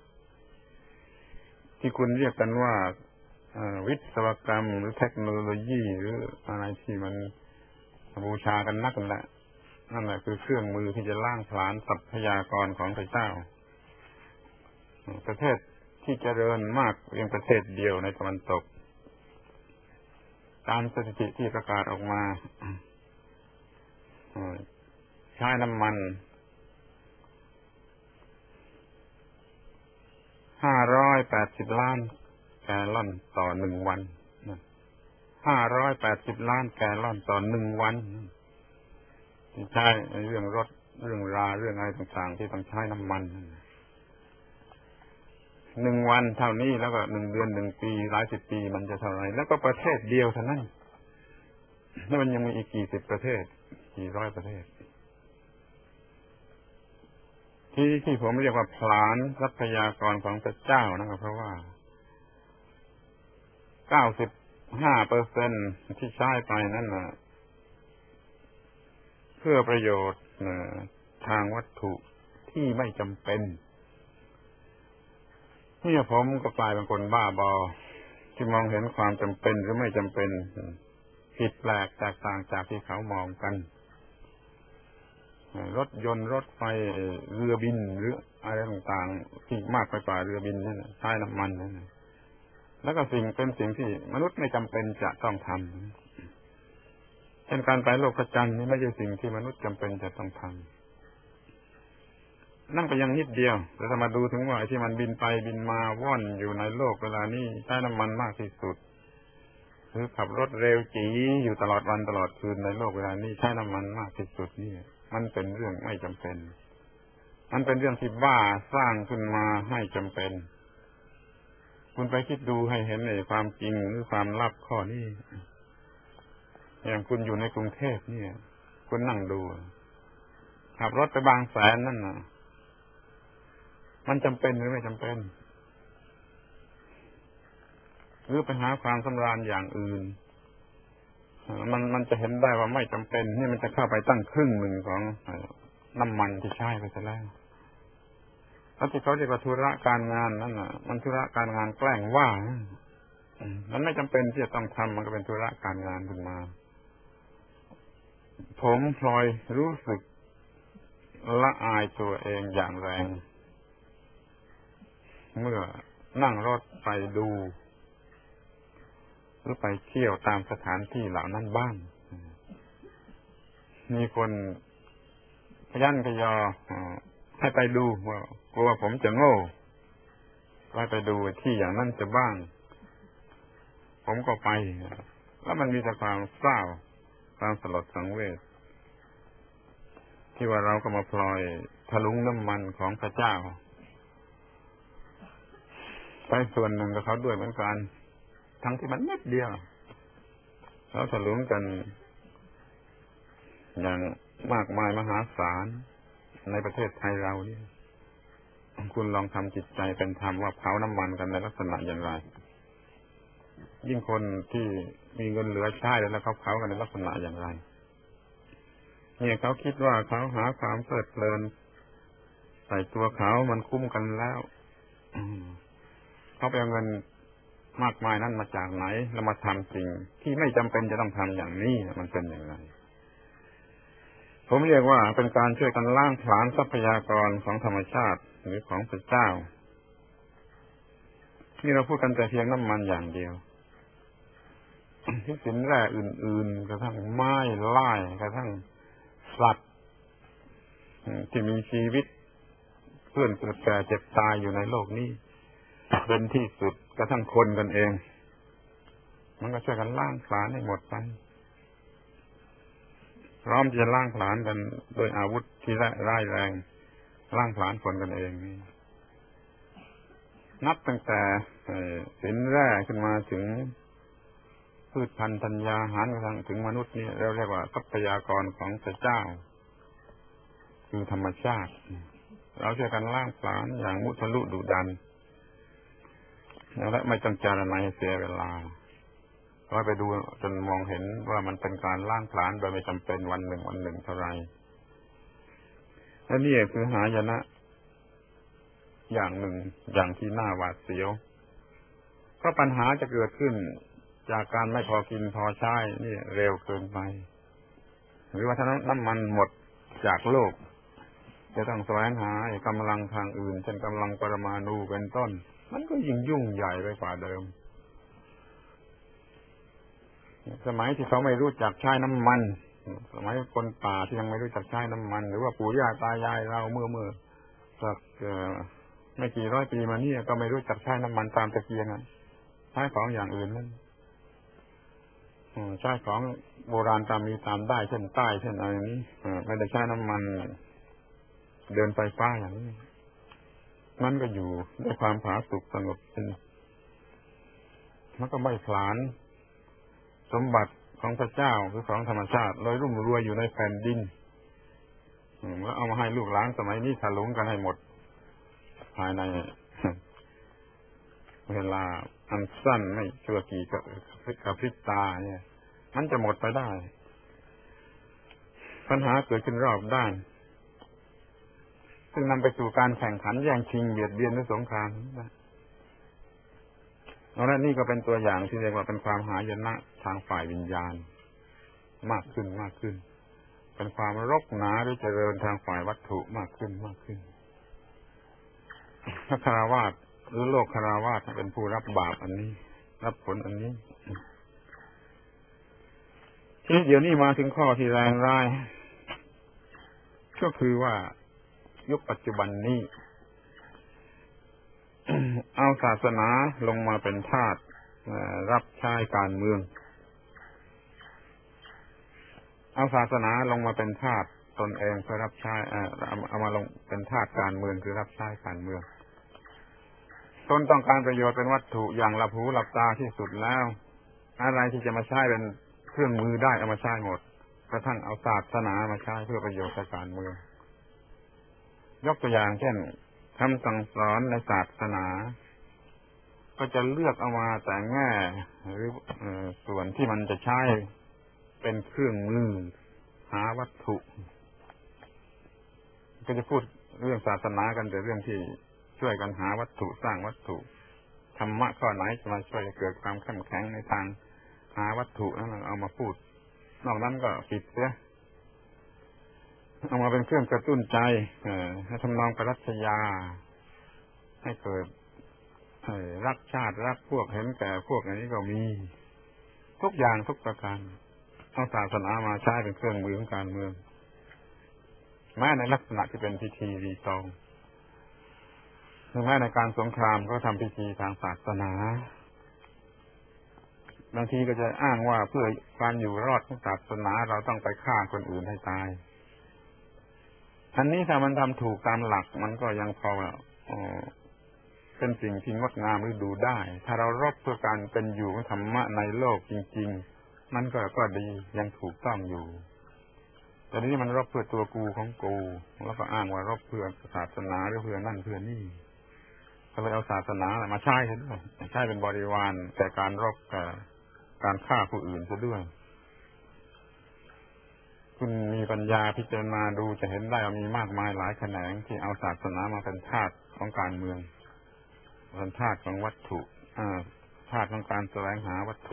ที่คุณเรียกกันว่าวิศวกรรมหรือเทคโนโลยีหรืออะไรที่มันบูชากันนักนั่นแหละคือเครื่องมือที่จะล้างผลาญทรัพยากรของพระเจ้าประเทศที่เจริญมากเพียงประเทศเดียวในตะวันตกตามสถิติที่ประกาศออกมาใช้น้ำมัน580 ล้านแกลลอนต่อ1 วัน580 ล้านแกลลอนต่อ1 วันที่ใช้เรื่องรถเรื่องราเรื่องอะไรต่างๆที่ต้องใช้น้ำมัน1 วันเท่านี้แล้วก็1 เดือน1 ปีหลายสิบปีมันจะเท่าไรแล้วก็ประเทศเดียวเท่านั้นแล้วมันยังมีอีกกี่สิบประเทศกี่ร้อยประเทศที่ผมเรียกว่าผลาญทรัพยากรของพระเจ้านะครับเพราะว่า95% ที่ใช้ไปนั่นน่ะเพื่อประโยชน์ทางวัตถุที่ไม่จำเป็นนี่ผมก็กลายเป็นคนบ้าบอที่มองเห็นความจำเป็นหรือไม่จำเป็นผิดแปลกแตกต่างจากที่เขามองกันรถยนต์รถไฟเรือบินหรืออะไรต่างๆที่มากไปกว่าเรือบินนั่นใช้น้ำมันนั่นแล้วก็เป็นสิ่งที่มนุษย์ไม่จำเป็นจะต้องทำเช่นการไปโลกจันทร์นี่ไม่ใช่สิ่งที่มนุษย์จำเป็นจะต้องทำนั่นก็ยังนิดเดียวแต่ถ้ามาดูถึงว่าไอ้ที่มันบินไปบินมาว่อนอยู่ในโลกเวลานี้ใช้น้ำมันมากที่สุดหรือขับรถเร็วจี๋อยู่ตลอดวันตลอดคืนในโลกเวลานี้ใช้น้ำมันมากที่สุดนี่มันเป็นเรื่องไม่จำเป็นมันเป็นเรื่องที่บ้าสร้างขึ้นมาให้จำเป็นคุณไปคิดดูให้เห็นในความจริงหรือความลับข้อนี้อย่างคุณอยู่ในกรุงเทพนี่คุณนั่งดูขับรถไปบางแสนนั่นน่ะมันจำเป็นหรือไม่จำเป็นหรือไปหาความสำราญอย่างอื่นมันจะเห็นได้ว่าไม่จำเป็นนี่มันจะเข้าไปตั้งครึ่งหนึ่งของน้ำมันที่ใช้ไปซะแล้วแล้วที่เขาเรียกว่าธุระการงานนั่นน่ะมันธุระการงานแกล้งว่ามันไม่จำเป็นที่จะต้องทำมันก็เป็นธุระการงานขึ้นมาผมพลอยรู้สึกละอายตัวเองอย่างแรงเมื่อนั่งรถไปดูหรือไปเที่ยวตามสถานที่เหล่านั้นบ้างมีคนขยันขยอให้ไปดูว่ากลัวผมจะโง่ไปดูที่อย่างนั้นจะบ้างผมก็ไปแล้วมันมีแต่ความเศร้าความสลดสังเวชที่ว่าเราก็มาพลอยทะลุงน้ำมันของพระเจ้าไปส่วนหนึ่งกับเขาด้วยเหมือนกันทั้งที่มันนิดเดียวแล้วทะลุงกันอย่างมากมายมหาศาลในประเทศไทยเรานี่คุณลองทำจิตใจเป็นธรรมว่าเผาน้ำมันกันในลักษณะอย่างไรยิ่งคนที่มีเงินเหลือใช้แล้วเขาเผากันในลักษณะอย่างไรเนี่ยเขาคิดว่าเขาหาความเพลิดเพลินใส่ตัวเขามันคุ้มกันแล้วเขาไปเอาเงินมากมายนั้นมาจากไหนแล้วมาทำสิ่งที่ไม่จำเป็นจะต้องทำอย่างนี้มันเป็นอย่างไรผมเรียกว่าเป็นการช่วยกันล้างผลาญทรัพยากรของธรรมชาติหรือของพระเจ้าที่เราพูดกันแต่เพียงน้ำมันอย่างเดียวที่สินแร่อื่นๆกระทั่งไม้ไล่กระทั่งสัตว์ที่มีชีวิตเพื่อนเกิดแก่เจ็บตายอยู่ในโลกนี้เป็นที่สุดกระทั่งคนกันเองมันก็ช่วยกันล้างผลาญให้หมดไปพร้อมจะล้างผลาญกันโดยอาวุธที่ร้ายแรงล้างผลาญคนกันเองนับตั้งแต่สินแร่ขึ้นมาถึงพืชพันธุ์ธัญญาหารกระทั่งถึงมนุษย์นี่เราเรียกว่าทรัพยากรของพระเจ้าคือธรรมชาติเราช่วยกันล้างผลาญอย่างมุทะลุดุดันและไม่ต้องจารณาให้เสียเวลาเราไปดูจนมองเห็นว่ามันเป็นการล้างผลาญโดยไม่จำเป็นวันหนึ่งเท่าไรและนี่คือหายนะอย่างหนึ่งอย่างที่น่าหวาดเสียวก็ปัญหาจะเกิดขึ้นจากการไม่พอกินพอใช้นี่เร็วเกินไปหรือว่าถ้าน้ำมันหมดจากโลกจะต้องแสวงหากำลังทางอื่นเช่นกำลังปรมาณูเป็นต้นมันก็ยิ่งยุ่งใหญ่ไปกว่าเดิมสมัยที่เขาไม่รู้จักใช้น้ำมันสมัยคนป่าที่ยังไม่รู้จักใช้น้ำมันหรือว่าปู่ย่าตายายเราเมื่อสักไม่กี่ร้อยปีมานี่ก็ไม่รู้จักใช้น้ำมันตามตะเกียงใช้ของอย่างอื่นนั่นใช้ของโบราณตามมีตามได้เช่นใต้เช่นอะไรนี้ไม่ได้ใช้น้ำมันเดินไฟฟ้าอย่างนี้นั่นก็อยู่ด้วยความผาสุกสงบเป็นมันก็ไม่ผลาญสมบัติของพระเจ้าคือของธรรมชาติเลยรุ่มรวยอยู่ในแผ่นดินแล้วเอามาให้ลูกหลานสมัยนี้ถลุงกันให้หมดภายในเวลาอันสั้นไม่ชั่วกี่กับพริบตาเนี่ยมันจะหมดไปได้ปัญหาเกิดขึ้นรอบด้านซึ่งนำไปสู่การแข่งขันแย่งชิงเบียดเบียนและสงครามและนี่ก็เป็นตัวอย่างที่เรียกว่าเป็นความหายนะทางฝ่ายวิญญาณมากขึ้นเป็นความรกหนาหรือเจริญทางฝ่ายวัตถุมากขึ้นพระคฤหัสถ์หรือโลกคฤหัสถ์เป็นผู้รับบาปอันนี้รับผลอันนี้ทีเดี๋ยวนี้มาถึงข้อที่แรงร้ายก็คือว่ายุคปัจจุบันนี้เอาศาสนาลงมาเป็นทาสรับใช้การเมืองเอาศาสนาลงมาเป็นทาสตนเองเพื่อรับใช้เอามาลงเป็นทาสการเมืองคือรับใช้การเมืองตนต้องการประโยชน์เป็นวัตถุอย่างหลับหูหลับตาที่สุดแล้วอะไรที่จะมาใช้เป็นเครื่องมือได้เอามาใช้หมดกระทั่งเอาศาสนามาใช้เพื่อประโยชน์ในการเมืองยกตัวอย่างเช่นคำสั่งสอนในศาสนาก็จะเลือกเอามาแต่แง่หรือส่วนที่มันจะใช้เป็นเครื่องมือหาวัตถุก็จะพูดเรื่องศาสนากันแต่เรื่องที่ช่วยกันหาวัตถุสร้างวัตถุธรรมะข้อไหนจะมาช่วยเกิดความเข้มแข็งในทางหาวัตถุนั้นเอามาพูดนอกนั้นก็ผิดเสียเอามาเป็นเครื่องกระตุ้นใจให้ทำนองปรัชญาให้เกิดรักชาติรักพวกเห็นแก่พวกนี้ก็มีทุกอย่างทุกประการเอาศาสนามาใช้เป็นเครื่องมือของการเมืองแม้ในลักษณะที่เป็นพิธีรีตองหรือแม้ในการสงครามก็ทำพิธีทางศาสนาบางทีก็จะอ้างว่าเพื่อการอยู่รอดของศาสนาเราต้องไปฆ่าคนอื่นให้ตายอันนี้ถ้ามันทำถูกตามหลักมันก็ยังพอเป็นสิ่งที่งดงามหรือดูได้ถ้าเรารบเพื่อการเป็นอยู่ของธรรมะในโลกจริงๆมันก็ดียังถูกต้องอยู่แต่นี้มันรบเพื่อตัวกูของกูแล้วก็อ้างว่ารบเพื่อศาสนาหรือเพื่อนั่นเพื่อนี่ก็เลยเอาศาสนามาใช้กันด้วยใช้เป็นบริวารแต่การรบการฆ่าผู้อื่นซะด้วยคุณมีปัญญาพิจารณาดูจะเห็นได้ว่ามีมากมายหลายแขนงที่เอาศาสนามาเป็นทาสของการเมืองเป็นทาสของวัตถุทาสของการแสวงหาวัตถุ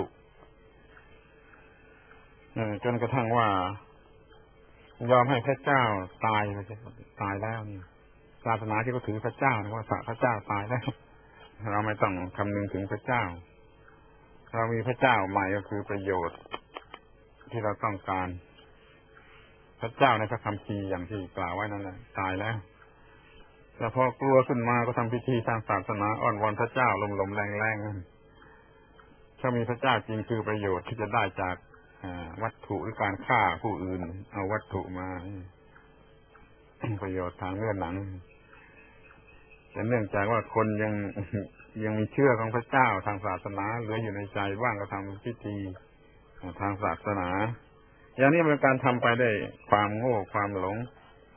จนกระทั่งว่ายอมให้พระเจ้าตายแล้วนี่ศาสนาที่เขาถือพระเจ้าว่าพระเจ้าตายแล้วเราไม่ต้องคำนึงถึงพระเจ้าเรามีพระเจ้าใหม่ก็คือประโยชน์ที่เราต้องการพระเจ้าในพระคัมภีร์อย่างที่กล่าวไว้นั่นแหละตายแล้วแต่พอกลัวขึ้นมาก็ทำพิธีทางศาสนาอ้อนวอนพระเจ้าลมๆแรงๆถ้ามีพระเจ้าจริงคือประโยชน์ที่จะได้จากวัตถุหรือการฆ่าผู้อื่นเอาวัตถุมาประโยชน์ทางเนื้อหนังแต่เนื่องจากว่าคนยังมีเชื่อของพระเจ้าทางศาสนาเหลืออยู่ในใจบ้างก็ทำพิธีทางศาสนาอย่างนี้เป็นการทำไปได้ความโง่ความหลง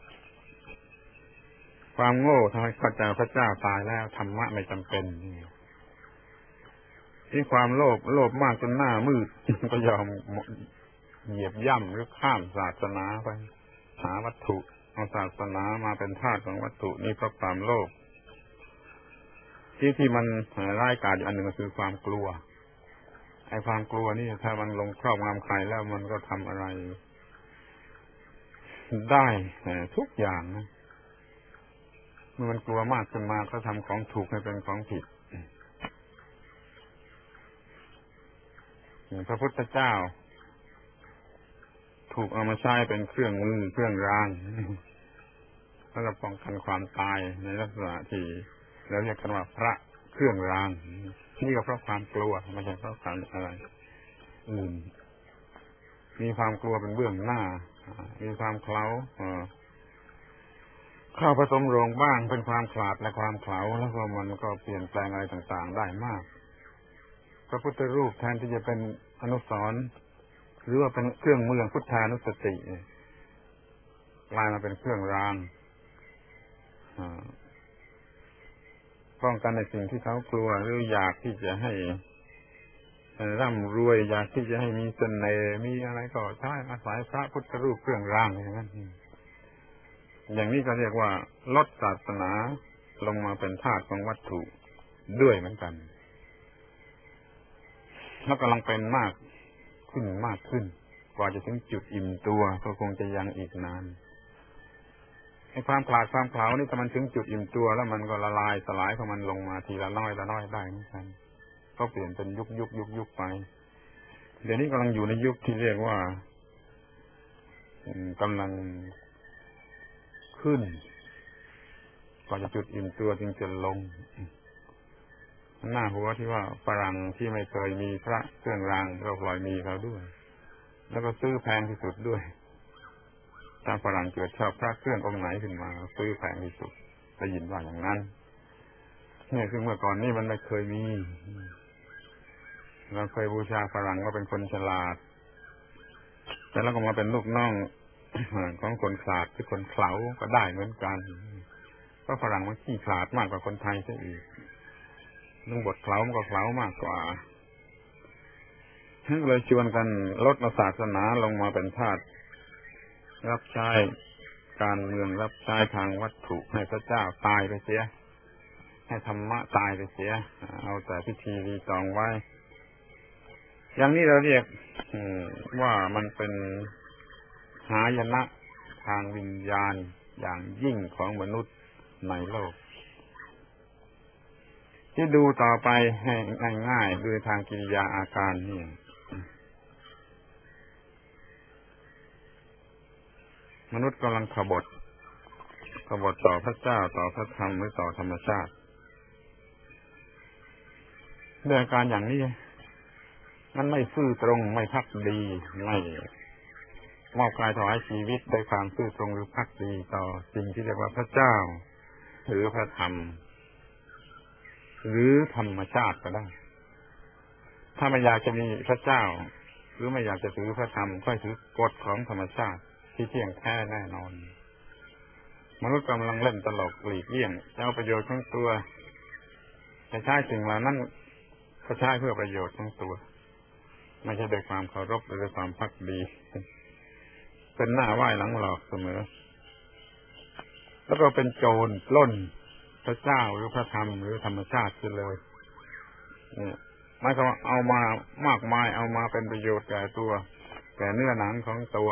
ความโง่ทำให้เข้าใจพระเจ้าตายแล้วธรรมะไม่จำเป็นที่ความโลภมากจนหน้ามืดก็ยอมเหยียบย่ำหรือข้ามศาสนาไปหาวัตถุเอาศาสนามาเป็นทาสของวัตถุนี่เพราะความโลภที่มันร้ายกาจอันหนึ่งก็คือความกลัวไอ้ความกลัวนี่ถ้ามันลงครอบงำใครแล้วมันก็ทำอะไรได้ทุกอย่างนะเมื่อมันกลัวมากขึ้นมาก็ทำของถูกให้เป็นของผิดพระพุทธเจ้าถูกเอามาใช้เป็นเครื่องมือเครื่องรางเพื่อป้องกันความตายในลักษณะที่เราเรียกกันว่าพระเครื่องรางนี่ก็เพราะความกลัวไม่ใช่เพราะความอะไรอื่นมีความกลัวเป็นเบื้องหน้ามีความเคล้าเข้าผสมโรงบ้างเป็นความขลาดและความเขลาแล้วก็มันก็เปลี่ยนแปลงอะไรต่างๆได้มากพระพุทธรูปแทนที่จะเป็นอนุสรณ์หรือว่าเป็นเครื่องมือพุทธานุสติกลายมาเป็นเครื่องรางป้องกันในสิ่งที่เขากลัวหรืออยากที่จะให้ร่ำรวยอยากที่จะให้มีเสน่ห์มีอะไรก็ใช้อาศัยพระพุทธรูปเครื่องรางอย่างนั้นอย่างนี้ก็เรียกว่าลดศาสนาลงมาเป็นธาตุของวัตถุด้วยเหมือนกันแล้วกำลังเป็นมากขึ้นกว่าจะถึงจุดอิ่มตัวก็คงจะยังอีกนานไอ้ความขลาดความเขลานี่ถ้ามันถึงจุดอิ่มตัวแล้วมันก็ละลายสลายของมันลงมาทีละน้อยได้เหมือนกันก็เปลี่ยนเป็นยุคไปเดี๋ยวนี้กำลังอยู่ในยุคที่เรียกว่ากำลังขึ้นกว่าจะจุดอิ่มตัวจึงจะลงหน้าหัวที่ว่าฝรั่งที่ไม่เคยมีพระเครื่องรางก็ปล่อยมีเขาด้วยแล้วก็ซื้อแพงที่สุดด้วยถ้าฝรั่งเกิดชอบพระเครื่ององค์ไหนขึ้นมาซื้อแพงที่สุดได้ยินว่าอย่างนั้นนี่คือเมื่อก่อนนี่มันไม่เคยมีเราเคยบูชาฝรั่งว่าเป็นคนฉลาดแต่แล้วก็มาเป็นลูกน้องของคนขลาดที่คนเขลาก็ได้เหมือนกันเพราะฝรั่งมันขี้ขลาดมากกว่าคนไทยซะอีกนึกบทเขลามันก็เขลามากกว่าทั้งเลยชวนกันลดศาสนาลงมาเป็นธาตุรับใช้การเมืองรับใช้ทางวัตถุให้พระเจ้าตายไปเสียให้ธรรมะตายไปเสียเอาแต่พิธีรีตองไว้อย่างนี้เราเรียกว่ามันเป็นหายนะทางวิญญาณอย่างยิ่งของมนุษย์ในโลกที่ดูต่อไปให้ง่ายๆดูทางกิริยาอาการนี่มนุษย์กำลังขบฏต่อพระเจ้าต่อพระธรรมหรือต่อธรรมชาติด้วยอาการอย่างนี้มันไม่ซื่อตรงไม่ภักดีไม่มอบกายถวายชีวิตด้วยความซื่อตรงหรือภักดีต่อสิ่งที่เรียกว่าพระเจ้าหรือพระธรรมหรือธรรมชาติก็ได้ถ้าไม่อยากจะมีพระเจ้าหรือไม่อยากจะถือพระธรรมก็ถือกฎของธรรมชาติที่เที่ยงแท้แน่นอนมนุษย์กำลังเล่นตลกหลีกเลี่ยงจะเอาประโยชน์ของตัวจะใช้สิ่งเหล่านั้นก็ใช้เพื่อประโยชน์ของตัวไม่ใช่ด้วยความเคารพหรือด้วยความภักดีเป็นหน้าไหว้หลังหลอกเสมอแล้วก็เป็นโจรปล้นพระเจ้าหรือพระธรรมหรือธรรมชาติขึ้นเลยนี่หมายความว่าเอามามากมายเอามาเป็นประโยชน์แก่ตัวแก่เนื้อหนังของตัว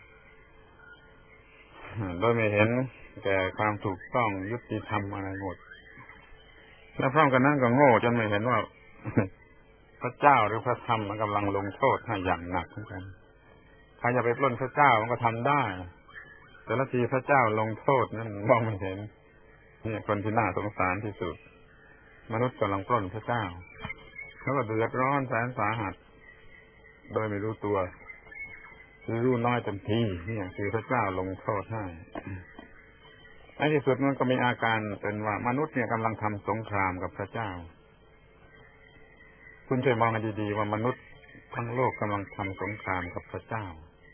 โดยไม่เห็นแก่ความถูกต้องยุติธรรมอะไรหมดแล้วพร้อมกันนั้นก็โง่จนไม่เห็นว่าพระเจ้าหรือพระธรรมมันกำลังลงโทษให้อย่างหนักเหมือนกันใครจะไปปล้นพระเจ้ามันก็ทำได้แต่ละทีพระเจ้าลงโทษนั้นมองไม่เห็นนี่คนที่น่าสงสารที่สุดมนุษย์กำลังปล้นพระเจ้าเขาก็เดือดร้อนแสนสาหัสโดยไม่รู้ตัวหรือรู้น้อยเต็มทีนี่คือพระเจ้าลงโทษให้ในที่สุดมันก็มีอาการเป็นว่ามนุษย์เนี่ยกำลังทำสงครามกับพระเจ้าคุณช่วยมองให้ดีๆว่ามนุษย์ทั้งโลกกำลังทำสงครามกับพระเจ้า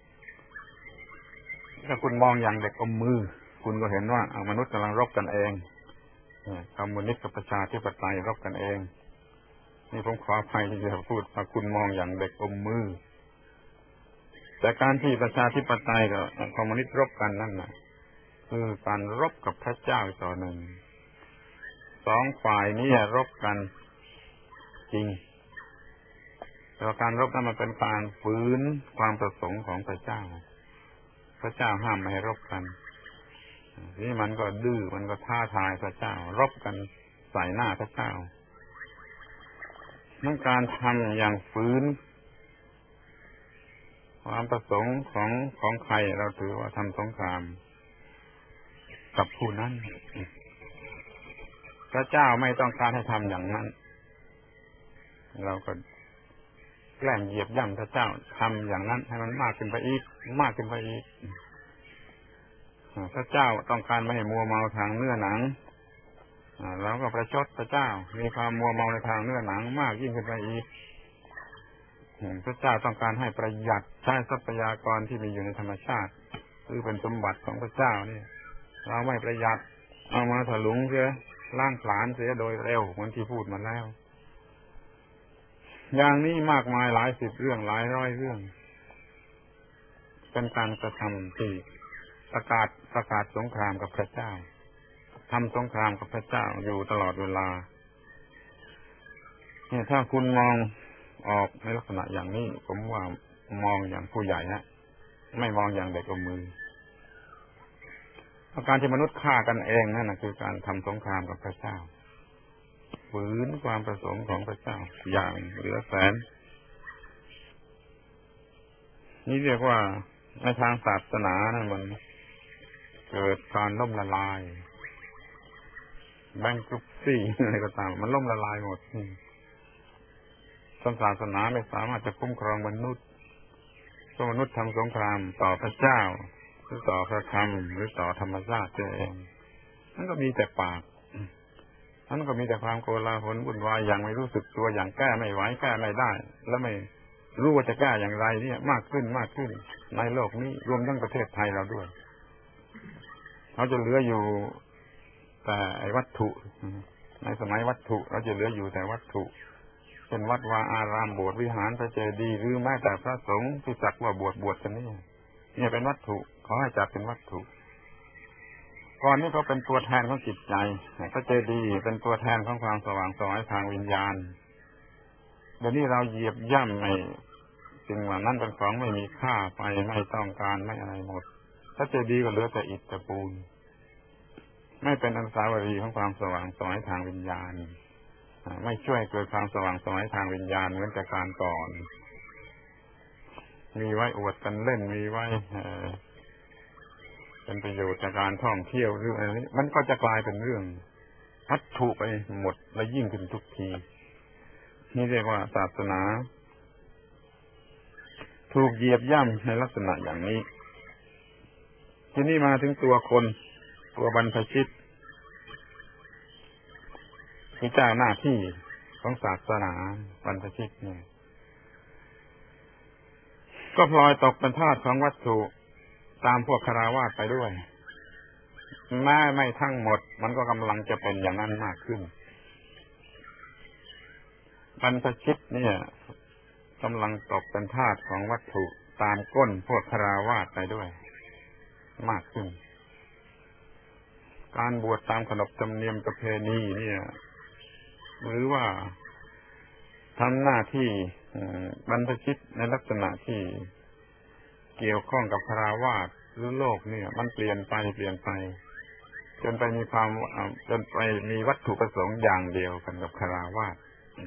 ถ้าคุณมองอย่างเด็กอมมือคุณก็เห็นว่ามนุษย์กำลังรบกันเองคอมมิวนิสต์กับประชาธิปไตยรบกันเองนี่ผมขออภัยที่จะพูดว่าคุณมองอย่างเด็กอมมือแต่การที่ประชาธิปไตยกับคอมมิวนิสต์รบกันนั่นน่ะคือการรบกับพระเจ้าต่อหนึ่งสองฝ่ายนี้รบกันจริงแต่การรบนั้นมันเป็นการฝืนความประสงค์ของพระเจ้าพระเจ้าห้ามไม่ให้รบกันนี่มันก็ดื้อมันก็ท้าทายพระเจ้ารบกันใส่หน้าพระเจ้านั่นการทำอย่างฝืนความประสงค์ของใครเราถือว่าทำสงครามกับผู้นั้นพระเจ้าไม่ต้องการให้ทำอย่างนั้นเราก็แกล้งเหยียบย่ำพระเจ้าทำอย่างนั้นให้มันมากขึ้นไปอีกมากขึ้นไปอีกพระเจ้าต้องการไม่ให้มัวเมาทางเนื้อหนังเราก็ประชดพระเจ้ามีความมัวเมาในทางเนื้อหนังมากยิ่งขึ้นไปอีกพระเจ้าต้องการให้ประหยัดใช้ทรัพยากรที่มีอยู่ในธรรมชาติคือเป็นสมบัติของพระเจ้านี่เราไม่ประหยัดเอามาถลุงเสียล้างผลาญเสียโดยเร็วเหมือนที่พูดมาแล้วอย่างนี้มากมายหลายสิบเรื่องหลายร้อยเรื่องเป็นการกระทำที่ประกาศสงครามกับพระเจ้าทำสงครามกับพระเจ้าอยู่ตลอดเวลาเนี่ยถ้าคุณมองออกในลักษณะอย่างนี้ผมว่ามองอย่างผู้ใหญ่ฮะไม่มองอย่างเด็กอมมือการที่มนุษย์ฆ่ากันเองนั่นคือการทำสงครามกับพระเจ้าฝืนความประสงค์ของพระเจ้าอย่างเหลือแสนนี่เรียกว่าในทางศาสนานะมันเกิดการล่มละลายแบงกุปซี่อะไรก็ตามมันล่มละลายหมดศาสนาไม่สามารถจะคุ้มครองมนุษย์เพราะมนุษย์ทำสงครามต่อพระเจ้าหรือต่อพระธรรมหรือต่อธรรมชาติเองนั่นก็มีแต่ปากนั่นก็มีแต่ความโกลาหลวุ่นวายอย่างไม่รู้สึกตัวอย่างแก้ไม่ไหวแก้ไม่ได้แล้วไม่รู้ว่าจะแก้อย่างไรเนี่ยมากขึ้นในโลกนี้รวมทั้งประเทศไทยเราด้วยเขาจะเหลืออยู่แต่ไอ้วัตถุในสมัยวัตถุเราจะเหลืออยู่แต่วัตถุเป็นวัดวาอารามโบสถ์วิหารพระเจดีย์หรือแม้แต่พระสงฆ์ที่จักว่าบวชกันนี่เป็นวัตถุขอให้จัดเป็นวัตถุก่อนนี้เขาเป็นตัวแทนของจิตใจพระเจดีย์เป็นตัวแทนของความสว่างไสวทางวิญญาณเดี๋ยวนี้เราเหยียบย่ำในสิ่งเหล่านั้นเป็นของไม่มีค่าไปไม่ต้องการไม่อะไรหมดพระเจดีย์ก็เหลือแต่อิฐแต่ปูนไม่เป็นอนุสาวรีย์ของความสว่างไสวทางวิญญาณไม่ช่วยเกิดความสว่างไสวทางวิญญาณเหมือนแต่การก่อนมีไว้อวดกันเล่นมีไว้เป็นประโยชน์จากการท่องเที่ยวหรืออะไรนี้มันก็จะกลายเป็นเรื่องวัตถุไปหมดและยิ่งขึ้นทุกทีนี่เรียกว่าศาสนาถูกเหยียบย่ำในลักษณะอย่างนี้ทีนี้มาถึงตัวคนตัวบรรพชิตที่เจ้าหน้าที่ของศาสนาบรรพชิตเนี่ยก็พลอยตกเป็นทาสของวัตถุตามพวกคฤหัสถ์ไปด้วยแม้ไม่ทั้งหมดมันก็กำลังจะเป็นอย่างนั้นมากขึ้นบรรพชิตเนี่ยกำลังตกเป็นทาสของวัตถุตามก้นพวกคฤหัสถ์ไปด้วยมากขึ้นการบวชตามขนบธรรมเนียมประเพณีเนี่ยหรือว่าทำหน้าที่บรรพชิตในลักษณะที่เกี่ยวข้องกับคฤหัสถ์หรือโลกเนี่ยมันเปลี่ยนไปจนไปมีวัตถุประสงค์อย่างเดียวกันกับคฤหัสถ์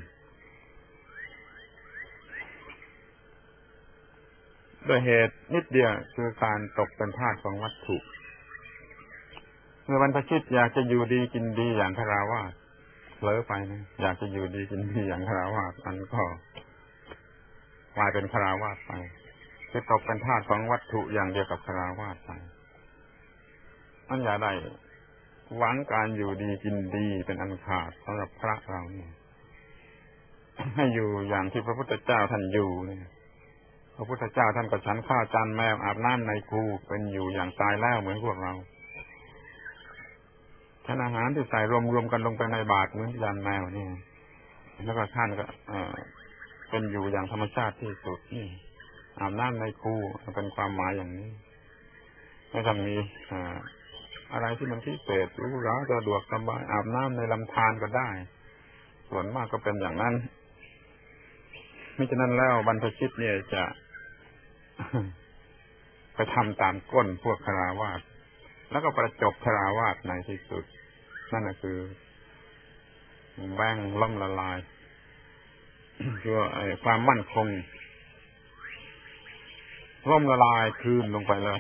ด้วยเหตุนิดเดียวคือการตกเป็นทาสของวัตถุเมื่อบรรพชิตอยากจะอยู่ดีกินดีอย่างคฤหัสถ์เผลอไปนะอยากจะอยู่ดีกินดีอย่างคฤหัสถ์อันก็กลายเป็นคฤหัสถ์ไปคือตกเป็นทาสของวัตถุอย่างเดียวกับคฤหัสถ์ไปนั่นอย่าได้หวังการอยู่ดีกินดีเป็นอันขาดสำหรับพระเราเนี่ยให้อยู่อย่างที่พระพุทธเจ้าท่านอยู่เนี่ยพระพุทธเจ้าท่านก็ฉันข้าวจานแมวอาบน้ำในคูเป็นอยู่อย่างตายแล้วเหมือนพวกเราฉันอาหารที่ใส่รวมกันลงไปในบาตรเหมือนจานแมวนี่แล้วก็ท่านก็เป็นอยู่อย่างธรรมชาติที่สุดนี่อาบน้ำในคูเป็นความหมายอย่างนี้ไม่ต้องมีอะไรที่มันพิเศษหรือร้าสะดวกสบายอาบน้ำในลำธารก็ได้ส่วนมากก็เป็นอย่างนั้นมิฉะนั้นแล้วบรรพชิตเนี่ยจะไปทำตามก้นพวกคฤหัสถ์แล้วก็ประจบคฤหัสถ์ในที่สุดนั่นก็คือแบ่งล่มละลายคือความมั่นคงล่มละลายคลื่นลงไปเลย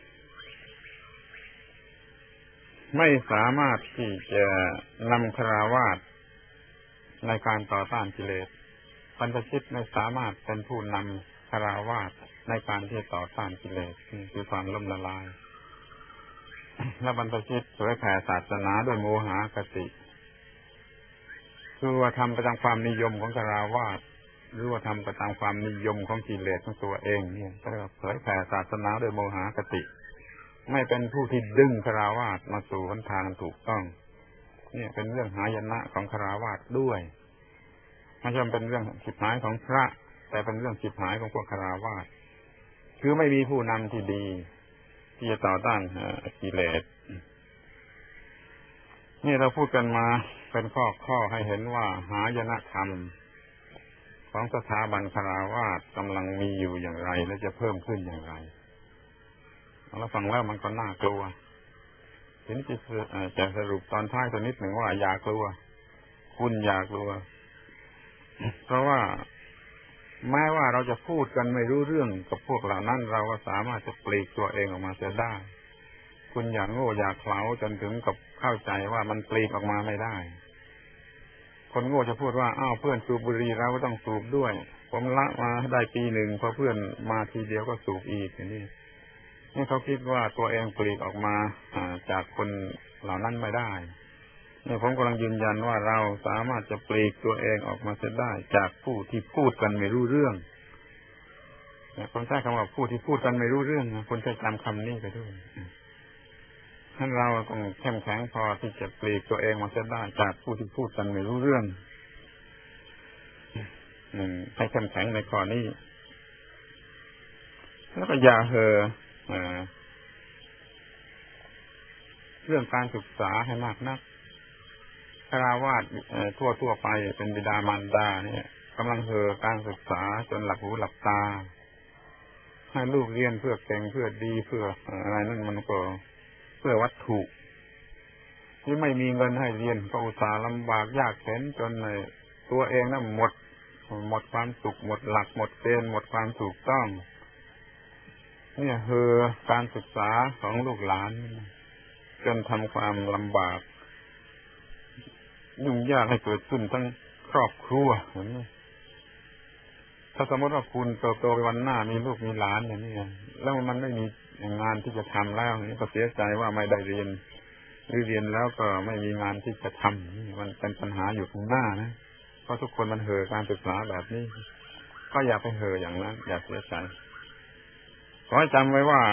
ไม่สามารถที่จะนำคฤหัสถ์ในการต่อต้านกิเลสบรรพชิตไม่สามารถเป็นผู้นำคฤหัสถ์ในการที่ต่อต้านกิเลสคือความล่มละลายและบรรพชิตเผยแผ่ศาสนาด้วยโมหคติคือว่าทำไปตามความนิยมของคฤหัสถ์หรือว่าทำไปตามความนิยมของกิเลสของตัวเองเนี่ยก็เรียกว่าเผยแผ่ศาสนาด้วยโมหคติไม่เป็นผู้ที่ดึงคฤหัสถ์มาสู่หนทางถูกต้องเนี่ยเป็นเรื่องหายนะของคฤหัสถ์ด้วยไม่ใช่เป็นเรื่องฉิบหายของพระแต่เป็นเรื่องฉิบหายของพวกคฤหัสถ์คือไม่มีผู้นำที่ดีที่จะต่อต้านกิเลสนี่เราพูดกันมาเป็นข้อให้เห็นว่าหายนะธรรมของสถาบันคฤหัสถ์กำลังมีอยู่อย่างไรและจะเพิ่มขึ้นอย่างไรเราฟังแล้วมันก็น่ากลัวทีนี้จะสรุปตอนท้ายตัวนิดหนึ่งว่าอย่ากลัวคุณอย่ากลัวเพราะว่าแม้ว่าเราจะพูดกันไม่รู้เรื่องกับพวกเหล่านั้นเราก็สามารถจะปลีกตัวเองออกมาเสียได้คุณอย่าโง่อย่าเขลาจนถึงกับเข้าใจว่ามันปลีกออกมาไม่ได้คนโง่จะพูดว่าอ้าวเพื่อนสูบบุหรี่เราก็ต้องสูบด้วยผมละมาได้ปีหนึ่งพอเพื่อนมาทีเดียวก็สูบอีกอย่างนี้นี่เขาคิดว่าตัวเองปลีกออกมาจากคนเหล่านั้นไม่ได้นี่ผมกำลังยืนยันว่าเราสามารถจะปลีกตัวเองออกมาเสียได้จากผู้ที่พูดกันไม่รู้เรื่องคนใช้คำว่าผู้ที่พูดกันไม่รู้เรื่องคนใช้จำคำนี้ไปด้วยท่านเราต้องเข้มแข็งพอที่จะปลีกตัวเองมาเสียได้จากผู้ที่พูดกันไม่รู้เรื่องให้เข้มแข็งในข้อนี้แล้วก็อย่าเห่อเรื่องการศึกษาให้มากนักคฤหัสถ์ทั่วไปเป็นบิดามารดาเนี่ยกำลังเห่อการศึกษาจนหลับหูหลับตาให้ลูกเรียนเพื่อเก่งเพื่อดีเพื่ออะไรนั่นมันก็เพื่อวัตถุที่ไม่มีเงินให้เรียนก็อุตส่าห์ลำบากยากเข็นจนตัวเองนั้นหมดความสุขหมดหลักหมดเกณฑ์หมดความถูกต้องเนี่ยเห่อการศึกษาของลูกหลานจนทำความลำบากยุ่งยากให้เกิดขึ้นทั้งครอบครัวเห็นไหมถ้าสมมติว่าคุณโตไปวันหน้ามีลูกมีหลานอย่างนี้แล้วมันไม่มีงานที่จะทำแล้วนี่ก็เสียใจว่าไม่ได้เรียนหรือเรียนแล้วก็ไม่มีงานที่จะทำนี่มันเป็นปัญหาอยู่ข้างหน้านะเพราะทุกคนมันเห่อการศึกษาแบบนี้ก็อย่าไปเห่ออย่างนั้นอย่าเสียใจขอให้จำไว้ว่า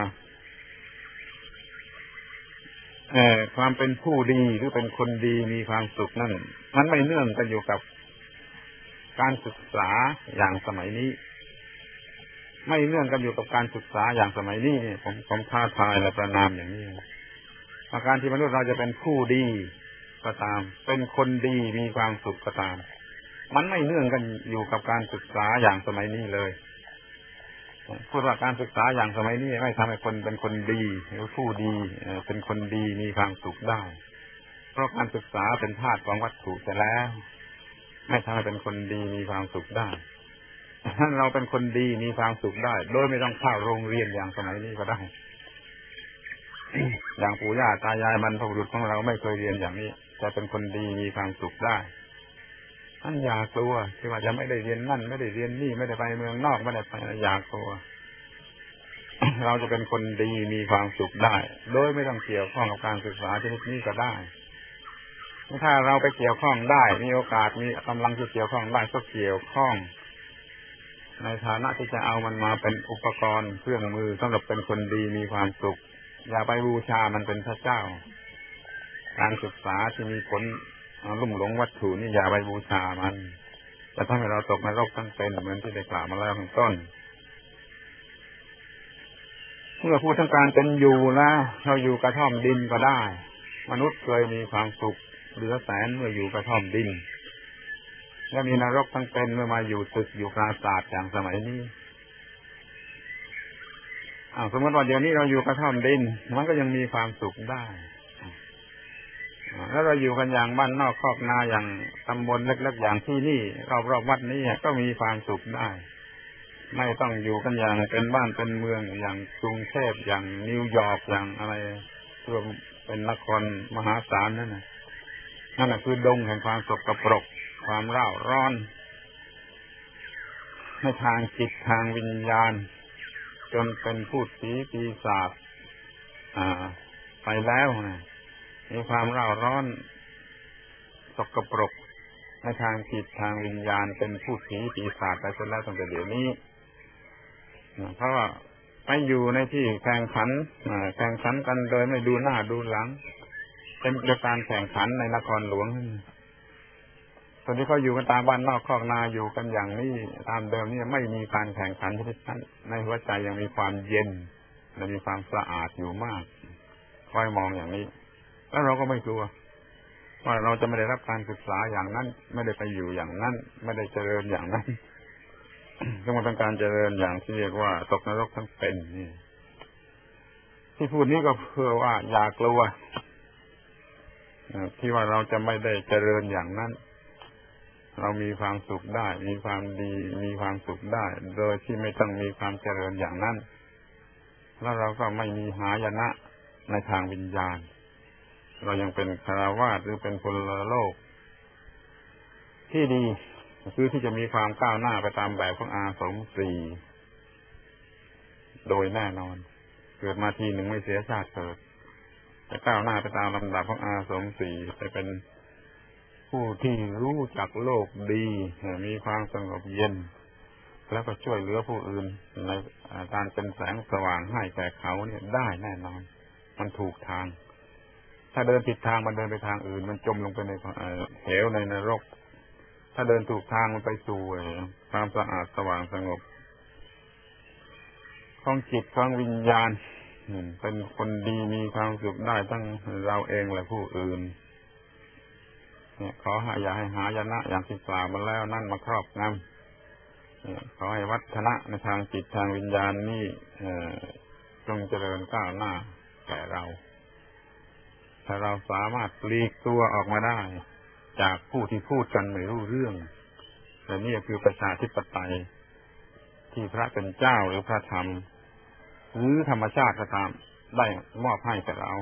ความเป็นผู้ดีหรือเป็นคนดีมีความสุขนั่นมันไม่เนื่องกันอยู่กับการศึกษาอย่างสมัยนี้ไม่เนื่องกันอยู่กับการศึกษาอย่างสมัยนี้ผมท้าทายและประณามอย่างนี้อาการที่มนุษย์เราจะเป็นผู้ดีก็ตามเป็นคนดีมีความสุขก็ตามมันไม่เนื่องกันอยู่กับการศึกษาอย่างสมัยนี้เลยพูดว่าการศึกษาอย่างสมัยนี้ไม่ทำให้คนเป็นคนดีหรือผู้ดีเป็นคนดีมีความสุขได้เพราะการศึกษาเป็นธาตุของวัตถุเสียแล้วไม่ทำให้เป็นคนดีมีความสุขได้ถ้าเราเป็นคนดีมีความสุขได้โดยไม่ต้องเข้าโรงเรียนอย่างสมัยนี้ก็ได้ อย่างปู่ย่าตายายบรรพบุรุษของเราไม่เคยเรียนอย่างนี้จะเป็นคนดีมีความสุขได้ท่านอย่ากลัวที่ว่าจะไม่ได้เรียนนั่นไม่ได้เรียนนี่ไม่ได้ไปเมืองนอกไม่ได้ไปอย่ากลัว เราจะเป็นคนดีมีความสุขได้โดยไม่ต้องเกี่ยวข้องกับการศึกษาชนิดนี้ก็ได้ถ้าเราไปเกี่ยวข้องได้มีโอกาสมีกำลังที่เกี่ยวข้องได้ก็เกี่ยวข้องในฐานะที่จะเอามันมาเป็นอุปกรณ์เครื่องมือสำหรับเป็นคนดีมีความสุขอย่าไปบูชามันเป็นพระเจ้าการศึกษาที่มีผลลุ่มหลงวัตถุนี่อย่าไปบูชามันจะทำให้เราตกนรกทั้งเป็นเหมือนที่ได้กล่าวมาแล้วข้างต้นเมื่อพูดถึงการเป็นอยู่แล้วเราอยู่กระท่อมดินก็ได้มนุษย์เคยมีความสุขเหลือแสนเมื่ออยู่กระท่อมดินและมีนรกทั้งเป็นเมื่อมาอยู่ตึกอยู่ปราสาทอย่างสมัยนี้สมมติว่าเดี๋ยวนี้เราอยู่กระท่อมดินมันก็ยังมีความสุขได้แล้วเราอยู่กันอย่างบ้านนอกคอกนาอย่างตำบลเล็กๆอย่างที่นี่รอบๆวัดนี้ก็มีความสุขได้ไม่ต้องอยู่กันอย่างเป็นบ้านเป็นเมืองอย่างกรุงเทพอย่างนิวยอร์กอย่างอะไรรวมเป็นนครมหาศาลนั่นน่ะคือดงแห่งความสกปรกความเร่าร้อนในทางจิตทางวิญญาณจนเป็นพูดผีปีศาจไปแล้วนะมีความเร่าร้อนสกปรกในทางจิตทางวิญญาณเป็นพูดผีปีศาจไปจนแล้วตั้งแต่เดี๋ยวนี้เพราะว่าไปอยู่ในที่แข่งขันกันโดยไม่ดูหน้าดูหลังเป็นการแข่งขันในนครหลวงคนที่เขาอยู่กันตามบ้านนอกคอกนาอยู่กันอย่างนี้ตามเดิมนี่ไม่มีการแข่งขันชนิดนั้นในหัวใจยังมีความเย็นและมีความสะอาดอยู่มากคอยมองอย่างนี้แล้วเราก็ไม่กลัวว่าเราจะไม่ได้รับการศึกษาอย่างนั้นไม่ได้ไปอยู่อย่างนั้นไม่ได้เจริญอย่างนั้นก็มันเป็นการเจริญอย่างที่เรียกว่าตกนรกทั้งเป็นนี่ที่พูดนี้ก็เพื่อว่าอย่ากลัวที่ว่าเราจะไม่ได้เจริญอย่างนั้นเรามีความสุขได้มีความดีมีความสุขได้โดยที่ไม่ต้องมีความเจริญอย่างนั้นแล้วเราก็ไม่มีหายนะในทางวิญญาณเรายังเป็นคฤหัสถ์หรือเป็นพลโลกที่ดีคือที่จะมีความก้าวหน้าไปตามแบบของอาสมสี่โดยแน่นอนเกิดมาทีหนึ่งไม่เสียชาติเกิดจะก้าวหน้าไปตามลำดับของอาสมสี่ไปเป็นผู้ที่รู้จักโลกดีมีความสงบเย็นแล้วก็ช่วยเหลือผู้อื่นในการเป็นแสงสว่างให้แก่เขาเนี่ยได้แน่นอนมันถูกทางถ้าเดินผิดทางมันเดินไปทางอื่นมันจมลงไปในเหวในนรกถ้าเดินถูกทางมันไปสู่ความสะอาดสว่างสงบของจิตของวิญญาณเป็นคนดีมีความสุขได้ทั้งเราเองและผู้อื่นเนี่ยขออย่าให้หายนะอย่างที่กล่าวมาแล้วนั่นมาครอบงำขอให้วัฒนะในทางจิตทางวิญญาณนี่จงเจริญก้าวหน้าแก่เราถ้าเราสามารถปลีกตัวออกมาได้จากผู้ที่พูดกันไม่รู้เรื่องแต่นี่คือประชาธิปไตยที่พระเป็นเจ้าหรือพระธรรมหรือธรรมชาติก็ตามได้มอบให้แก่เรา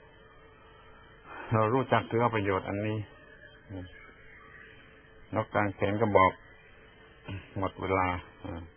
รู้จักถือเอาประโยชน์อันนี้นกกางเขนก็บอกหมดเวลา